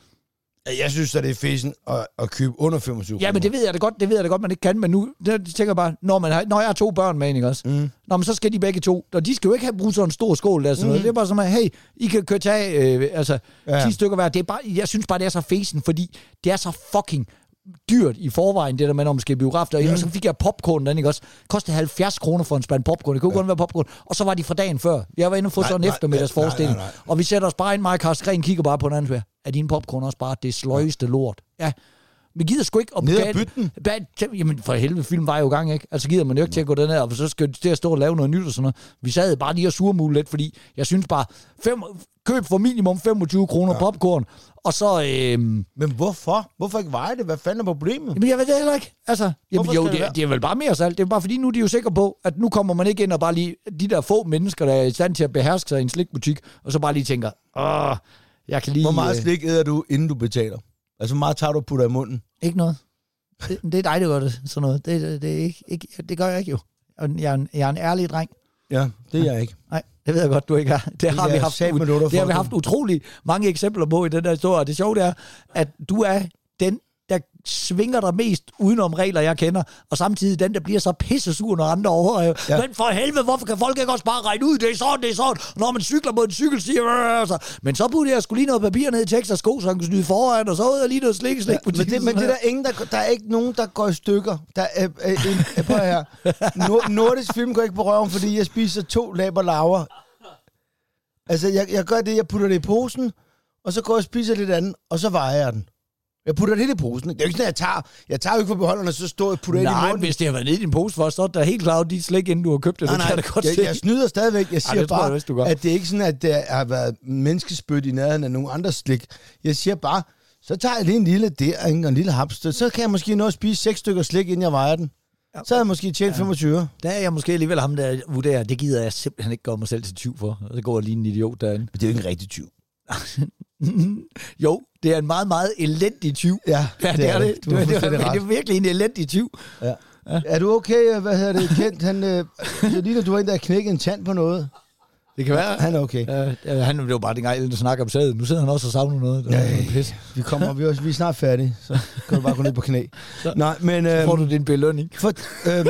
Speaker 3: Jeg synes, at det er fesen at, at købe under femogtyve kroner.
Speaker 2: Ja, men det ved jeg da godt, det ved jeg da godt, man ikke kan, men nu det tænker jeg bare, når, man har, når jeg har to børn med, ikke også? Mm. Nå, men så skal de begge to, og de skal jo ikke have brugt sådan en stor skål der, sådan mm. noget. Det er bare sådan, at, hey, I kan køre tage, øh, altså, ja. ti stykker hver. Det er bare, jeg synes bare, det er så fesen, fordi det er så fucking dyrt i forvejen, det der med, når man skal i biografen. Mm. Og så fik jeg popcorn, den ikke også? Kostede halvfjerds kroner for en spand popcorn. Det kunne ja. kun være popcorn. Og så var de fra dagen før. Jeg var inde og få sådan en eftermiddagsforestilling. Og vi sætter os bare ind, mig og Karsten Gren kigger bare på den anden svær. Er dine popcorn også bare det sløjeste lort? Ja. Vi gider sgu ikke...
Speaker 3: Ned og bytte den?
Speaker 2: Jamen, for helvede, film var jo i gang, ikke? Altså gider man jo ikke til at gå den her, og så skal de til at stå og lave noget nyt og sådan noget. Vi sad bare lige og surmule lidt, fordi jeg synes bare, fem, køb for minimum femogtyve kroner ja. popcorn, og så... Øhm,
Speaker 3: Men hvorfor? Hvorfor ikke veje det? Hvad fanden er problemet?
Speaker 2: Jamen, jeg ved det heller ikke. Altså, jamen, jo, det, det er vel bare mere salt. Det er bare fordi, nu er de jo sikre på, at nu kommer man ikke ind og bare lige... De der få mennesker, der er i stand til at beherske sig i en slikbutik, og så bare lige tænker, åh, jeg kan lige...
Speaker 3: Hvor meget slik æder du, inden du betaler? Altså, hvor meget tager du og putter i munden?
Speaker 2: Ikke noget. Det, det er dig, der gør det, sådan noget. Det, det, det, er ikke, ikke, det gør jeg ikke jo. Jeg er, en, jeg er en ærlig dreng.
Speaker 3: Ja, det er jeg ikke.
Speaker 2: Nej, det ved jeg godt, du ikke har. Det, det har vi haft, u- det har vi haft utrolig mange eksempler på i den der historie. Det sjove er, at du er den, der svinger dig mest udenom regler, jeg kender, og samtidig den, der bliver så pissesur, når andre overhører. Ja. Men for helvede, hvorfor kan folk ikke også bare regne ud? Det er sådan, det er sådan. Når man cykler på en cykel, siger altså. Men så burde jeg skulle lige noget papir ned i tekst og sko, så han kunne snyde foran, og så ud og lige noget slik, slik.
Speaker 3: Ja, men, det, men det der ingen, der, der er ikke nogen, der går i stykker. Der er, er, en, prøv her. Nord, nordisk film går ikke på røven, fordi jeg spiser to laber laver. Altså, jeg, jeg gør det, jeg putter det i posen, og så går jeg og spiser lidt andet, og så vejer jeg den. Jeg putter det lidt i posen. Det er jo ikke sådan, jeg tager. Jeg tager jo ikke for beholderen, og så står jeg putter det i munden. Nej,
Speaker 2: hvis det har været nede i din pose for, så er der helt klart dit slik, inden du har købt det.
Speaker 3: Nej, nej,
Speaker 2: det kan
Speaker 3: jeg, jeg snyder stadigvæk. Jeg siger Ej, bare, jeg, jeg at det er ikke sådan, at der har været menneskespyt i nærheden af nogle andre slik. Jeg siger bare, så tager jeg lige en lille der, og en lille haps. Så kan jeg måske nå at spise seks stykker slik, inden jeg vejer den. Så har jeg måske tjent ja. femogtyve.
Speaker 2: Der er jeg måske alligevel ham, der vurderer, det gider jeg simpelthen ikke gøre mig selv til tyv for. Og så går jeg lige en idiot derinde. Men
Speaker 3: det er jo ikke en rigtig tyv.
Speaker 2: Jo, det er en meget, meget elendig tyv.
Speaker 3: Ja,
Speaker 2: ja det, det er det. Du det, det, det, det er virkelig en elendig tyv.
Speaker 3: Ja. Ja. Er du okay? Hvad hedder det? Kendt? Han, øh, lige når du var en, der har knækket en tand på noget.
Speaker 2: Det kan være.
Speaker 3: Han er okay.
Speaker 2: Ja, han det var bare dengang, der snakker om sædet. Nu sidder han også og savner noget.
Speaker 3: Ja, ja, vi kommer, vi er, vi er snart færdige, så kan du bare gå ned på knæ.
Speaker 2: Så, Nej, men, øh, så får du din belønning. For, øh,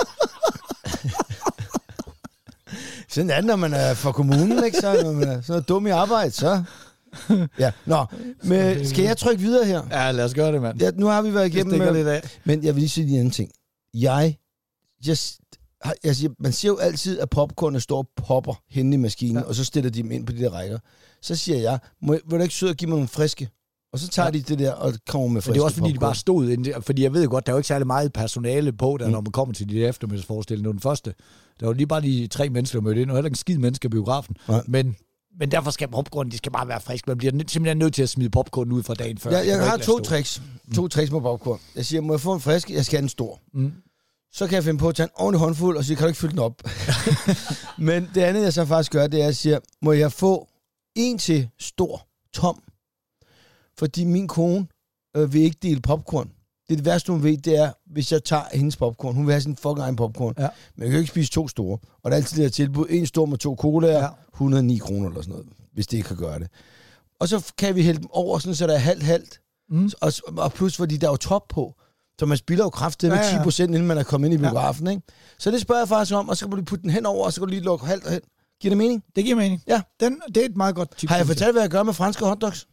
Speaker 3: sådan er det, når man er for kommunen, ikke? Så når man er sådan noget dum i arbejde, så... Ja, nå. Men skal jeg trykke videre her?
Speaker 2: Ja, lad os gøre det, mand.
Speaker 3: Ja, nu har vi været igennem...
Speaker 2: Det lidt af.
Speaker 3: Men jeg vil lige sige en anden ting. Jeg... jeg, jeg siger, man siger jo altid, at popcornet står og popper henne i maskinen, ja. Og så stiller de dem ind på de der rækker. Så siger jeg, må, vil du ikke søge og give mig nogle friske? Og så tager ja. de det der og kommer med friske popcorn.
Speaker 2: Det er også, fordi popcorn. De bare stod inde. Fordi jeg ved godt, der er jo ikke særlig meget personale på, der, mm. når man kommer til de der eftermiddagsforestillinger. Den første, der var lige bare de tre mennesker, der mødte ind, og heller ikke en skid mennesker i biografen. Ja. Men... Men derfor skal popcorn, de skal bare være friske. Man bliver simpelthen nødt til at smide popcorn ud fra dagen før.
Speaker 3: Jeg, jeg, jeg har to tricks. Mm. To tricks med popcorn. Jeg siger, må jeg få en frisk? Jeg skal have en stor. Mm. Så kan jeg finde på at tage en ordentlig håndfuld, og så kan du ikke fylde den op. Men det andet, jeg så faktisk gør, det er, at jeg siger, må jeg få en til stor, tom? Fordi min kone øh, vil ikke dele popcorn. det, det værste, hun ved, det er, hvis jeg tager hendes popcorn, hun vil have sin fucking egen popcorn, ja. Men jeg kan jo ikke spise to store. Og der er altid det her tilbud, en stor med to colaer, ja. et hundrede og ni kroner eller sådan noget, hvis det ikke kan gøre det. Og så kan vi hælde dem over, sådan, så der er halvt-halvt. Mm. Og, og plus, fordi der er jo top på. Så man spilder jo kraftigt med ja, ja. ti procent, inden man er kommet ind i biografen, ja. Ikke? Så det spørger jeg faktisk om, og så kan du putte den hen over, og så kan du lige lukke halvt og hen. Giver det mening?
Speaker 2: Det giver mening.
Speaker 3: Ja.
Speaker 2: Den, det er et meget godt tip.
Speaker 3: Har jeg fortalt, hvad jeg gør med franske hotdogs?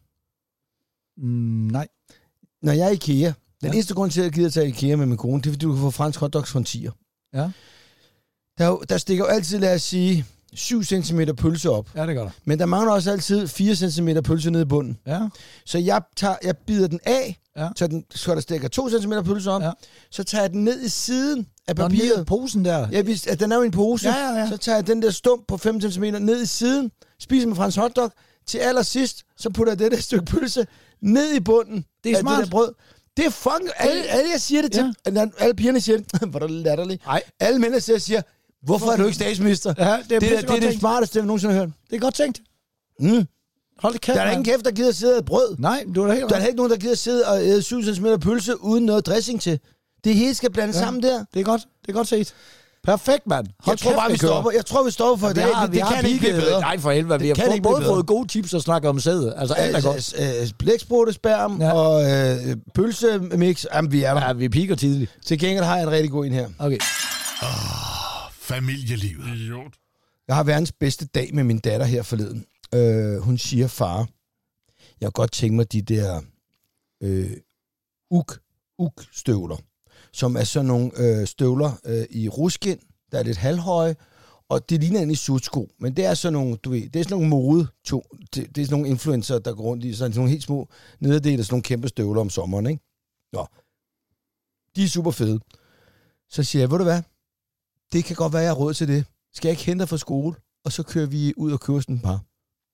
Speaker 2: Mm, nej.
Speaker 3: Når jeg er i IKEA, den ja. eneste grund til, at jeg gider tage IKEA med min kone, det er, fordi du kan få fransk hotdogs for en tier.
Speaker 2: Ja.
Speaker 3: Der, der stikker jo altid, lad os sige, syv centimeter pølse op.
Speaker 2: Ja, det gør der.
Speaker 3: Men der mangler også altid fire centimeter pølse nede i bunden.
Speaker 2: Ja.
Speaker 3: Så jeg, tager, jeg bider den af,
Speaker 2: ja.
Speaker 3: så, den, så der stikker to centimeter pølse op. Ja. Så tager jeg den ned i siden af papiret.
Speaker 2: Ned i posen der.
Speaker 3: Ja, hvis, at den er jo i en pose.
Speaker 2: Ja, ja, ja.
Speaker 3: Så tager jeg den der stump på fem centimeter ned i siden, spiser med fransk hotdog. Til allersidst, så putter jeg det der stykke pølse ned i bunden.
Speaker 2: Det er smart.
Speaker 3: Det der brød. Det er fucking... Alle, alle jeg siger det til. Ja. Alle pigerne siger det. Hvor er det latterligt. Alle mænd siger, siger hvorfor er du ikke statsminister?
Speaker 2: Ja, det er det,
Speaker 3: det, det, er det smarteste, jeg nogensinde har hørt.
Speaker 2: Det er godt tænkt.
Speaker 3: Mm.
Speaker 2: Hold det kæft,
Speaker 3: der er ingen kæft, der gider sidde og brød.
Speaker 2: Nej, du er da helt
Speaker 3: Der er ikke nogen, der gider sidde og æde syv centimeter pølse uden noget dressing til. Det hele skal blandes ja, sammen der.
Speaker 2: Det er godt. Det er godt set. Perfekt, mand.
Speaker 3: Jeg tror bare, vi stopper. Jeg tror, vi stopper for det.
Speaker 2: Har,
Speaker 3: det, det kan ikke blive bedre.
Speaker 2: Nej, for helvede. Vi har fået, både fået gode tips og snakke om sæde. Altså, alt er godt.
Speaker 3: Blækspruttespærm ja. og øh, pølsemix. Jamen, vi er der.
Speaker 2: Ja, vi piker tidligt.
Speaker 3: Til gengæld har jeg en rigtig god en her.
Speaker 2: Okay.
Speaker 4: Oh, familielivet. Idiot.
Speaker 3: Jeg har verdens bedste dag med min datter her forleden. Øh, hun siger, far, jeg har godt tænkt mig de der øh, uk, uk-støvler, som er sådan nogle øh, støvler øh, i ruskin, der er lidt halvhøje, og det ligner egentlig sutsko, men det er sådan nogle, du ved, det er sådan nogle mode, to, det, det er sådan nogle influencer, der går rundt i sådan nogle helt små nederdele, sådan nogle kæmpe støvler om sommeren, ikke? Nå, de er super fede. Så siger jeg, ved du hvad, det kan godt være, jeg har råd til det. Skal jeg ikke hente dig fra skole? Og så kører vi ud og køber sådan et par.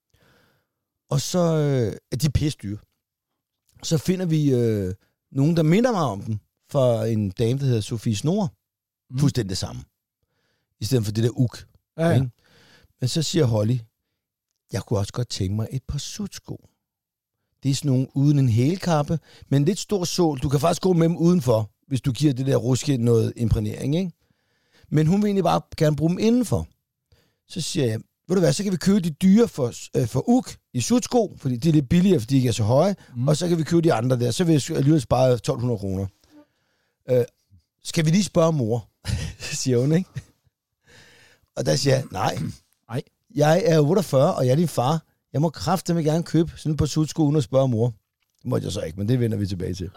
Speaker 3: Og så øh, er de pisse dyre. Så finder vi øh, nogen, der minder mig om dem, fra en dame, der hedder Sofie Snore. Mm. Fuldstændig det samme. I stedet for det der uk.
Speaker 2: Ja, ja.
Speaker 3: Men så siger Holly, jeg kunne også godt tænke mig et par sutsko. Det er sådan nogle uden en hælkappe, men lidt stor sål. Du kan faktisk gå med dem udenfor, hvis du giver det der ruske noget imprægnering, ikke? Men hun vil egentlig bare gerne bruge dem indenfor. Så siger jeg, ved du hvad, så kan vi købe de dyre for, øh, for uk i sutsko, fordi det er lidt billigere, fordi de ikke er så høje, mm. og så kan vi købe de andre der. Så vil jeg alligevel spare tolv hundrede kroner. Øh, skal vi lige spørge mor? siger hun, ikke? Og der siger jeg, nej.
Speaker 2: nej.
Speaker 3: Jeg er otteogfyrre, og jeg er din far. Jeg må kraftedeme gerne købe sådan på sutsko uden at spørge mor. Det måtte jeg så ikke, men det vender vi tilbage til.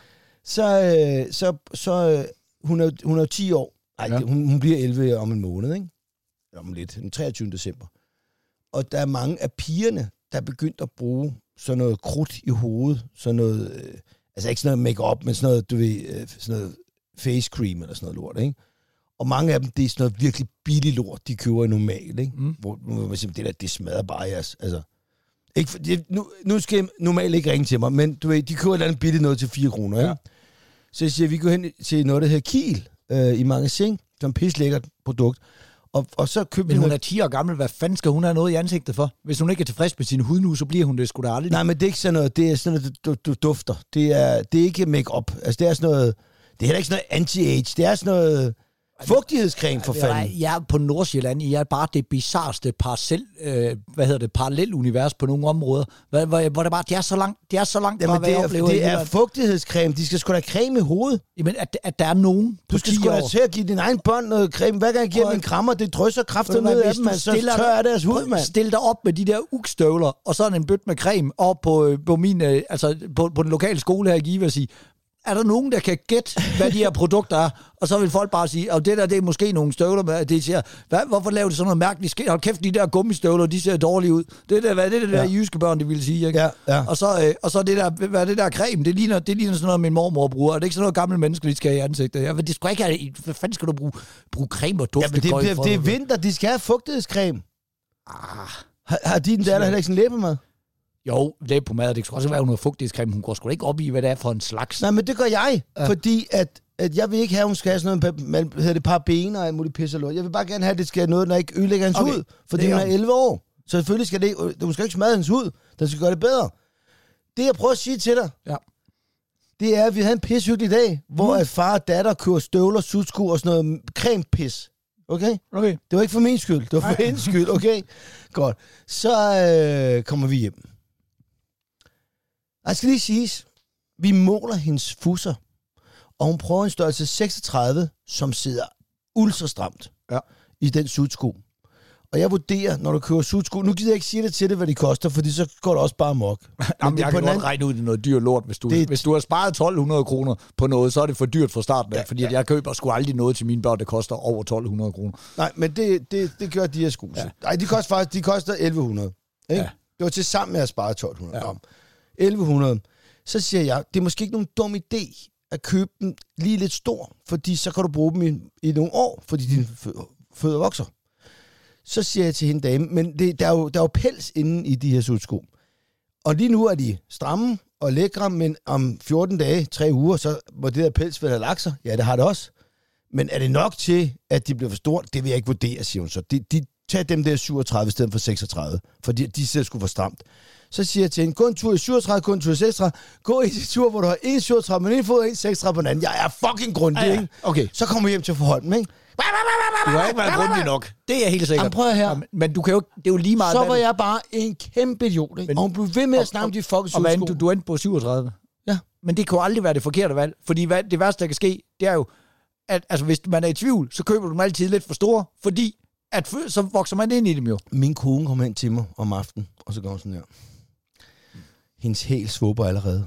Speaker 3: Så, øh, så, så øh, hun, er, hun er ti år. Ej, ja. hun, hun bliver elleve om en måned, ikke? Om lidt, den treogtyvende december. Og der er mange af pigerne, der er begyndt at bruge sådan noget krudt i hovedet, sådan noget, øh, altså ikke sådan noget make-up, men sådan noget, du ved, øh, sådan noget face cream eller sådan noget lort, ikke? Og mange af dem, det er sådan noget virkelig billig lort, de køber i normalt, ikke? Mm. Hvor man siger, det der, det smadrer bare jeres, altså. Ikke, det, nu, nu skal jeg normalt ikke ringe til mig, men du ved, de køber et eller andet billigt noget til fire kroner, ikke? Ja. Så jeg siger, vi går hen til noget, der hedder Kiel øh, i Magasin, som er pislækkert produkt. Og, og så køber
Speaker 2: Men hun er ti år gammel, hvad fanden skal hun have noget i ansigtet for? Hvis hun ikke er tilfreds med sin hud nu, så bliver hun det sgu da aldrig.
Speaker 3: Nej, men det er ikke sådan noget, det er sådan noget, du, du dufter. Det er, det er ikke make-up. Altså, det er sådan noget, det er heller ikke sådan noget anti-age. Det er sådan noget fugtighedscreme for fanden.
Speaker 2: Jeg er på Nordsjælland, I er bare det bizarreste parcel, øh, hvad hedder det, parallelunivers på nogle områder, hvor, hvor, hvor det bare, det er så langt, det er så langt fra, hvad jeg oplever.
Speaker 3: Det er fugtighedscreme, de skal sgu da have creme i hovedet.
Speaker 2: Jamen, at, at der er nogen
Speaker 3: Du skal sgu da til at give din egen børn noget creme. Hver gang jeg giver dem en krammer, det drysser kraftigt ned af dem, man, så tør er deres hud, mand.
Speaker 2: Stil dig op med de der ukstøvler, og så en bøtte med creme op på, på min, altså på, på den lokale skole her i Give og sige, er der nogen, der kan gætte, hvad de her produkter er? Og så vil folk bare sige, at det der, det er måske nogle støvler, med, de siger, hvad, hvorfor laver de sådan noget mærkeligt? Hold kæft, de der gummistøvler, de ser dårlige ud. Det er det, det, det der ja. jyske børn, de ville sige, ikke?
Speaker 3: Ja, ja.
Speaker 2: Og så, øh, og så det der, hvad det der creme, det ligner, det ligner sådan noget, min mormor bruger. Og det er ikke sådan noget gamle mennesker, de skal have i ansigtet. Ja, det skal ikke have, hvad fanden skal du bruge, bruge creme og dufte?
Speaker 3: Ja, men det, det, det er vinter, de skal have fugtighedscreme.
Speaker 2: Ah,
Speaker 3: har, har din datter heller ikke sådan læbemad?
Speaker 2: Jo, læbe på mad, det skal også være noget fugtighedscreme. Hun går sgu da ikke op i, hvad det er for en slags.
Speaker 3: Nej, men det gør jeg, ja. fordi at, at jeg vil ikke have, at hun skal have sådan noget, man hedder det par ben og alt muligt pisse og lort. Jeg vil bare gerne have, at det skal noget, der ikke ødelægger hans okay. hud, fordi hun er elleve år. Så selvfølgelig skal det ikke, hun skal ikke smadre hans hud, den skal gøre det bedre. Det jeg prøver at sige til dig,
Speaker 2: ja.
Speaker 3: det er, at vi havde en pishyggelig dag, hvor mm. at far og datter kører støvler, sudsko og sådan noget cremepis. Okay?
Speaker 2: Okay.
Speaker 3: Det var ikke for min skyld, det var for hendes skyld, okay? Godt. Så øh, kommer vi hjem. Jeg skal lige siges, vi måler hendes fusser, og hun prøver en størrelse seksogtredive, som sidder ultra stramt
Speaker 2: ja.
Speaker 3: i den sudsko. Og jeg vurderer, når du køber sudsko, nu gider jeg ikke sige det til det, hvad de koster, fordi så går det også bare amok.
Speaker 2: Jamen, jeg kan godt anden... regne ud, det er noget dyrt lort. Hvis du, det... hvis du har sparet tolv hundrede kroner på noget, så er det for dyrt fra starten af, ja, fordi ja. jeg køber sgu aldrig noget til mine børn, der koster over tolv hundrede kroner.
Speaker 3: Nej, men det, det, det gør de her sko. Ja. Nej, de koster faktisk de koster elleve hundrede. Ikke? Ja. Det var til sammen med at spare tolv hundrede. Ja. elleve hundrede. Så siger jeg, det er måske ikke nogen dum idé at købe dem lige lidt stor, fordi så kan du bruge dem i, i nogle år, fordi dine fødder vokser. Så siger jeg til hende dame, men det, der, er jo, der er jo pels inde i de her sudsko. Og lige nu er de stramme og lækre, men om fjorten dage, tre uger, så må det der pels vel have lagt sig. Ja, det har det også. Men er det nok til, at de bliver for store? Det vil jeg ikke vurdere, siger hun så. De, de tager dem der syvogtredive i stedet for seksogtredive, for de, de ser sgu for stramt. Så siger jeg til hende, gå en tur i syvogtredive, gå en tur i seksogtredive, gå en tur, hvor du har en syvogtredive på den ene fod og en seksogtredive på den anden. Jeg er fucking grundig, ja, ja. Ikke?
Speaker 2: Okay.
Speaker 3: Så kommer vi hjem til Forholden, ikke?
Speaker 2: Du har ikke været grundig nok. Det er helt sikkert.
Speaker 3: Jamen, prøv her.
Speaker 2: Men du kan jo, det er jo lige meget...
Speaker 3: Så var jeg bare en kæmpe idiot, ikke? Men, og hun blev ved med at snakke om de fucking
Speaker 2: sudsko. Og hvad, du, du endte på syvogtredive?
Speaker 3: Ja.
Speaker 2: Men det kan jo aldrig være det forkerte valg. Fordi hvad, det værste, der kan ske, det er jo, at altså, hvis man er i tvivl, så køber du dem altid lidt for store, fordi at, så vokser man ind i dem jo.
Speaker 3: Min kone kom hen til mig om aftenen, og så går hun sådan her. Hendes helt svupper allerede.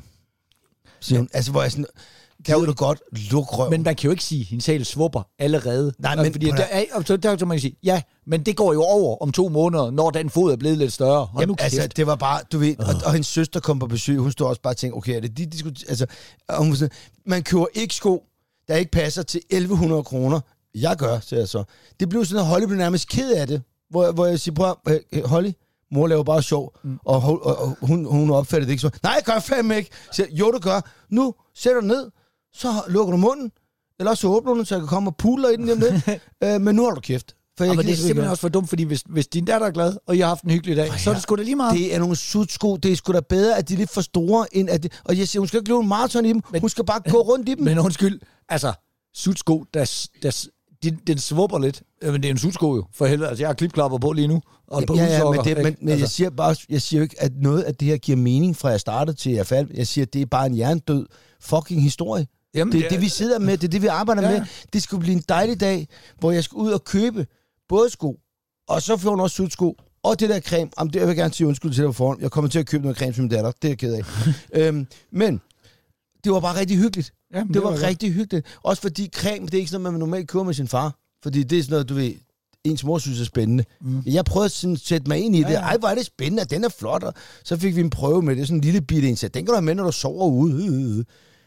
Speaker 3: Så hun, altså, hvor jeg sådan... Kan du godt lukke røven.
Speaker 2: Men man kan jo ikke sige, at hendes hæl svupper allerede.
Speaker 3: Nej, men...
Speaker 2: Fordi der er, så der kan man sige, ja, men det går jo over om to måneder, når den fod er blevet lidt større.
Speaker 3: Jamen, nu altså, det var bare, du ved, og, og hendes søster kom på besøg, hun stod også bare og tænkte, okay, er det de, de skulle, altså, hun sådan, man køber ikke sko, der ikke passer til elleve hundrede kroner. Jeg gør, siger jeg så. Det blev sådan, at Holly blev nærmest ked af det, hvor, hvor jeg siger, prøv at, Holly, mor laver bare sjov, mm. og, og, og hun, hun opfatter det ikke så. Nej, jeg gør fandme ikke. Så, jo, du gør. Nu sætter du ned, så lukker du munden, eller så åbner du den, så jeg kan komme og pule i den hjemme lidt. øh, men nu har du kæft.
Speaker 2: For jeg men det er simpelthen også for dumt, fordi hvis, hvis din datter er glad, og I har haft en hyggelig dag, oh, ja. så er det sgu da lige meget.
Speaker 3: Det er nogle sudsko, det er sgu da bedre, at de er lidt for store, end at de, og jeg siger, hun skal ikke løbe en maraton i dem, men, hun skal bare gå rundt i dem.
Speaker 2: Men undskyld, altså, sudsko, der, der, den, den svupper lidt. Men det er en sudsko jo, for helvede. Altså, jeg har klipklapper på lige nu, og på
Speaker 3: ja, ja, men, det, men, men altså. jeg siger bare, jeg siger jo ikke, at noget af det her giver mening, fra jeg startede til jeg faldt. Jeg siger, at det er bare en hjernedød fucking historie. Jamen, det er det, det, vi sidder med, det er det, vi arbejder ja. med. Det skulle blive en dejlig dag, hvor jeg skal ud og købe både sko, og så får hun også sudsko, og det der creme. Jamen, det jeg vil gerne sige undskyld til dig foran. Jeg kommer til at købe noget creme til min datter, det er jeg ked af. øhm, men det var bare rigtig hyggeligt. Jamen, det, det var, var rigtig godt. hyggeligt. Også fordi creme, det er ikke sådan noget, man normalt køber med sin far. Fordi det er sådan noget, du ved, ens mor synes er spændende. Mm. Jeg prøvede at sætte mig ind i det. Ja, ja. Ej, hvor er det spændende, den er flot. Og så fik vi en prøve med det, sådan en lille bitte en. Så den kan du have med, når du sover ude.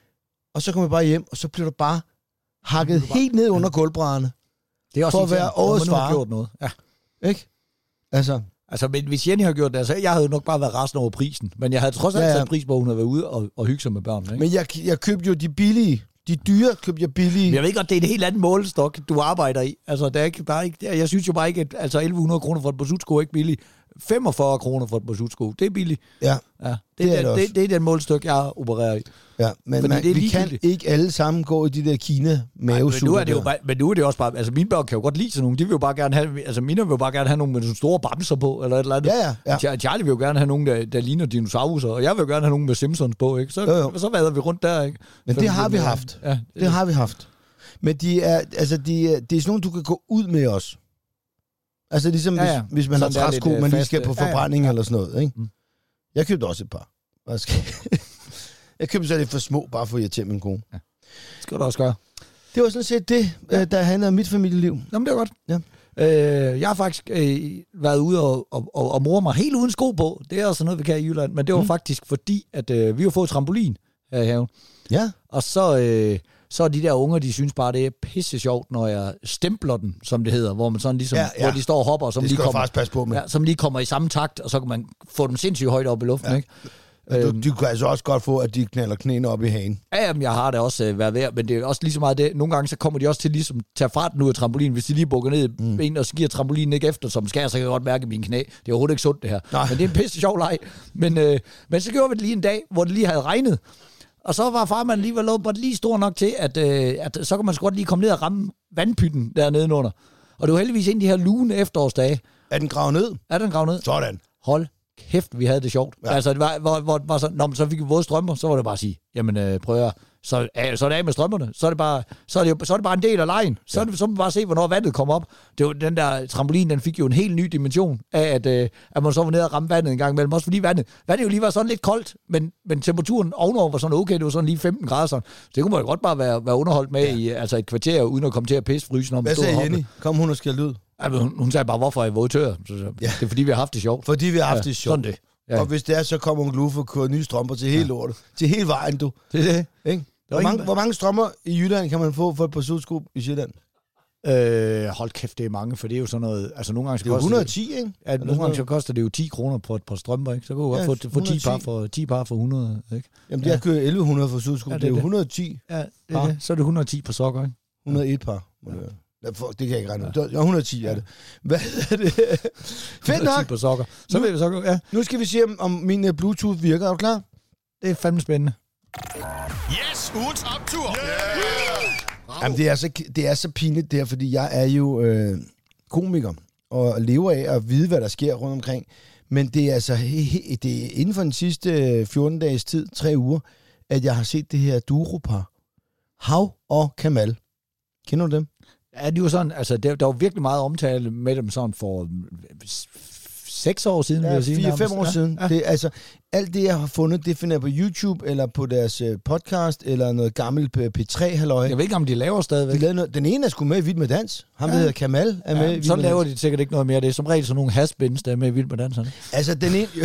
Speaker 3: Og så kommer jeg bare hjem, og så bliver du bare hakket du bare... helt ned under gulvbrædderne. Det er også for at være årets far.
Speaker 2: Gjort noget. Ja.
Speaker 3: Ikke? Altså...
Speaker 2: Altså, men hvis Jenny har gjort det, altså, jeg havde nok bare været resten over prisen. Men jeg havde trods alt ja, ja. sat pris på, at hun havde været ude og, og hygge sig med børnene. Ikke?
Speaker 3: Men jeg, jeg købte jo de billige. De dyre købte jeg billige.
Speaker 2: Men jeg ved godt, det er et helt andet målestok, du arbejder i. Altså, der er ikke, der er ikke, jeg synes jo bare ikke, at altså, elleve hundrede kroner for et par sudsko er ikke billigt. femogfyrre kroner for et par sudsko, det er billigt.
Speaker 3: Ja,
Speaker 2: ja det, det, er det, det, det er den målestok, jeg opererer i.
Speaker 3: Ja, men man, vi kan ikke alle sammen gå i de der Kina-mavesutter.
Speaker 2: Men nu er det jo bare, men nu er det også bare, altså mine børn kan jo godt lide sådan nogle, de vil jo bare gerne have, altså mine vil jo bare gerne have nogle med sådan store bamser på, eller et eller andet.
Speaker 3: Ja, ja, ja.
Speaker 2: Charlie vil jo gerne have nogle, der, der ligner dinosaurer, og jeg vil jo gerne have nogle med Simpsons på, ikke? Så, jo, jo. så vader vi rundt der, ikke?
Speaker 3: Men det har vi haft. Ja, det, det har vi haft. Men de er, altså de er, det er sådan nogle, du kan gå ud med os. Altså ligesom, ja, ja. Hvis, hvis man sådan har træsko, man lige skal på forbrænding ja, ja. eller sådan noget, ikke? Mm. Jeg købte også et par. Jeg købte så lidt for små, bare for at irritere min kone. Ja.
Speaker 2: Det skal du også gøre.
Speaker 3: Det var sådan set det, ja. der handlede om mit familieliv.
Speaker 2: Jamen, det var godt. Ja. Øh, jeg har faktisk øh, været ude og, og, og, og more mig helt uden sko på. Det er også noget, vi kan i Jylland. Men det var mm. faktisk fordi, at øh, vi har fået trampolin her i haven.
Speaker 3: Ja.
Speaker 2: Og så... Øh, så er de der unger, de synes bare, det er pisse sjovt, når jeg stempler den, som det hedder, hvor man sådan ligesom, ja, ja. hvor de står og hopper, og som
Speaker 3: det
Speaker 2: lige kommer,
Speaker 3: faktisk passe på med.
Speaker 2: Ja, som lige kommer i samme takt, og så kan man få dem sindssygt højt op i luften, ja. Ikke?
Speaker 3: Ja, du, du kan altså også godt få, at de knalder knæene op i hagen.
Speaker 2: Ja, jamen, jeg har det også øh, været værd, men det er også lige så meget det. Nogle gange så kommer de også til ligesom tage farten ud af trampolinen, hvis de lige bukker ned i mm. ben, og så giver trampolinen ikke efter, som skal jeg, så kan jeg godt mærke mine knæ. Det er overhovedet ikke sundt, det her. Nej. Men det er en pisse sjov leg. Men, øh, men så gjorde vi det lige en dag, hvor det lige havde regnet. Og så var farmanden alligevel åbenbart lige stor nok til, at, øh, at så kan man godt lige komme ned og ramme vandpytten dernede under. Og det var heldigvis en af de her lune efterårsdage.
Speaker 3: Er den gravet ned?
Speaker 2: Er den gravet ned?
Speaker 3: Sådan.
Speaker 2: Hold kæft, vi havde det sjovt. Ja. Altså, det var, hvor, hvor, hvor så, når så fik vi våde strømper, så var det bare at sige, jamen øh, prøv at så, øh, så er det af med strømperne. Så er det bare, så er det, så er det bare en del af lejen. Så, ja. det, så må man bare se, hvornår vandet kommer op. Det var, den der trampolin, den fik jo en helt ny dimension af, at, øh, at man så var nede og ramme vandet en gang imellem. Også fordi vandet, vandet jo lige var sådan lidt koldt, men, men temperaturen ovenover var sådan okay, det var sådan lige femten grader sådan. Så det kunne man jo godt bare være, være underholdt med ja. i altså et kvarter, uden at komme til at pisse frysen.
Speaker 3: Hvad sagde Jenny? Kom hun og skældte ud?
Speaker 2: Altså, hun, hun sagde bare, hvorfor er I vådtør? Ja. Det er fordi, vi har haft det sjovt.
Speaker 3: Fordi vi har haft ja, det sjovt.
Speaker 2: Sådan det. Ja.
Speaker 3: Og hvis det er, så kommer onkel Uffe og kører nye strømper til hele ja. lortet. Til hele vejen, du.
Speaker 2: Det er det.
Speaker 3: Ikke? Hvor, mange, hvor mange strømper i Jylland kan man få for et par sudsko i Sjælland?
Speaker 2: Øh, hold kæft, det er mange, for det er jo sådan noget... Altså, nogle gange
Speaker 3: det er jo et hundrede og ti, ikke?
Speaker 2: Ja, nogle gange så koster det jo ti kroner på et par strømper, ikke? Så kan du godt ja, få, få ti par for, ti par for hundrede, ikke?
Speaker 3: Jamen, det ja. har kørt elleve hundrede for sudsko. Ja, det, det er jo et hundrede og ti
Speaker 2: Ja, det er det. Så er det et hundrede og ti på sokker, ikke?
Speaker 3: et hundrede og et par. Ja. Det kan jeg ikke regne ud. Ja, et hundrede og ti er det. Hvad er det? Fedt nok!
Speaker 2: På sokker. Så vil vi så ja.
Speaker 3: Nu skal vi se, om min Bluetooth virker. Er du klar?
Speaker 2: Det er fandme spændende.
Speaker 4: Yes, ugens optur! Yeah!
Speaker 3: Jamen, det er så, det er så pinligt der, fordi jeg er jo øh, komiker, og lever af at vide, hvad der sker rundt omkring. Men det er altså he, he, det er inden for den sidste fjorten dages tid, tre uger, at jeg har set det her duropar. Hav og Kamal. Kender du dem?
Speaker 2: Ja, det var sådan, altså, der, der var virkelig meget omtale med dem sådan for seks år siden,
Speaker 3: ja,
Speaker 2: vil jeg sige.
Speaker 3: fire, fem år ja. siden. Ja. Det, altså, alt det, jeg har fundet, det finder jeg på YouTube, eller på deres podcast, eller noget gammelt P tre halløj.
Speaker 2: Jeg ved ikke, om de laver stadigvæk.
Speaker 3: De noget, den ene er sgu med i Vild med Dans. Ham, ja. der hedder Kamal, er ja, med i
Speaker 2: så laver de sikkert ikke noget mere. Det er som regel sådan nogle hasbinds, der er med i Vild med Danserne.
Speaker 3: Altså, den ene...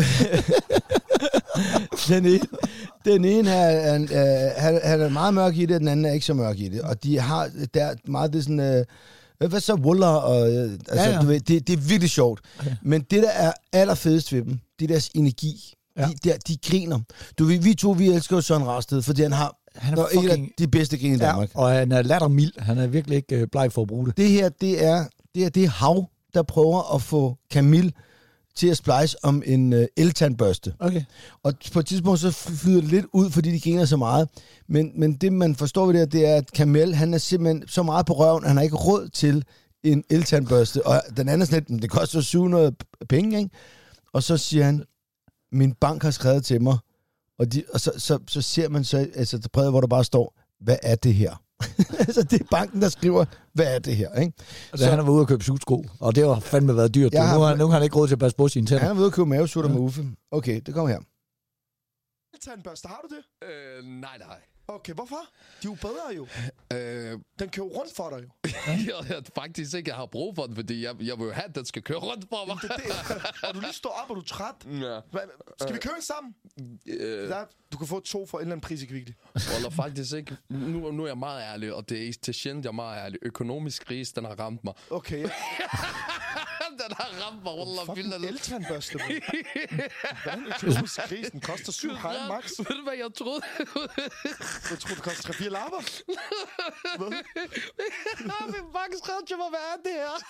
Speaker 3: den ene... Den ene her, han, øh, han, han er meget mørk i det, den anden er ikke så mørk i det. Og de har der meget det sådan... Øh, hvad så, Wuller? Og, øh, altså, ja, ja. Du ved, det, det er virkelig sjovt. Okay. Men det, der er allerfedest ved dem, det er deres energi. Ja. De, der, de griner. Du ved, vi to, vi elsker jo Søren Rasted, fordi han har han er fucking... en af de bedste grin i Danmark.
Speaker 2: Ja, og han er lattermild. Han er virkelig ikke øh, bleg for at bruge det.
Speaker 3: Det her, det er det, er, det er Hav, der prøver at få Camille til at splice om en uh, eltandbørste.
Speaker 2: Okay.
Speaker 3: Og på et tidspunkt så flyder det lidt ud, fordi de griner så meget. Men, men det, man forstår ved det her, det er, at Kamel, han er simpelthen så meget på røven, han har ikke råd til en eltandbørste. Og den anden er sådan lidt, det koster syv hundrede penge, ikke? Og så siger han, min bank har skrevet til mig, og, de, og så, så, så ser man så, altså det brev, hvor der bare står, hvad er det her? Altså, det er banken, der skriver, hvad er det her, ikke?
Speaker 2: Så han har været ude og købe sudsko, og det har fandme været dyrt. Har, nu, har, nu har han ikke råd til at passe på sine tænder.
Speaker 3: Han har været ude og købe mavesutter ja. med Uffe. Okay, det kommer her.
Speaker 5: Tandbørste, har du det?
Speaker 6: Øh, nej, nej.
Speaker 5: Okay, hvorfor? De er jo bedre jo.
Speaker 6: Øh,
Speaker 5: den kører rundt for dig jo.
Speaker 6: jeg, jeg faktisk ikke har brug for den, fordi jeg, jeg vil jo have, at den skal køre rundt for mig. Det,
Speaker 5: det. Og du lige står op, og du er træt. Ja. Skal vi køre sammen? Øh, Der, du kan få to for en eller anden pris i Kvickly.
Speaker 6: Eller faktisk ikke. Nu, nu er jeg meget ærlig, og det er til sjældent, jeg er meget ærlig. Økonomisk krise, den har ramt mig.
Speaker 5: Okay.
Speaker 6: Den har ramt mig.
Speaker 5: Fucking eltandbørste. Hvad er en økonomisk krise? Den koster syv hej, max.
Speaker 6: Ved du, hvad jeg troede?
Speaker 5: Jeg troede, det koster tre fire lapper. Hvad?
Speaker 6: Min bank skrev til mig, hvad er det her?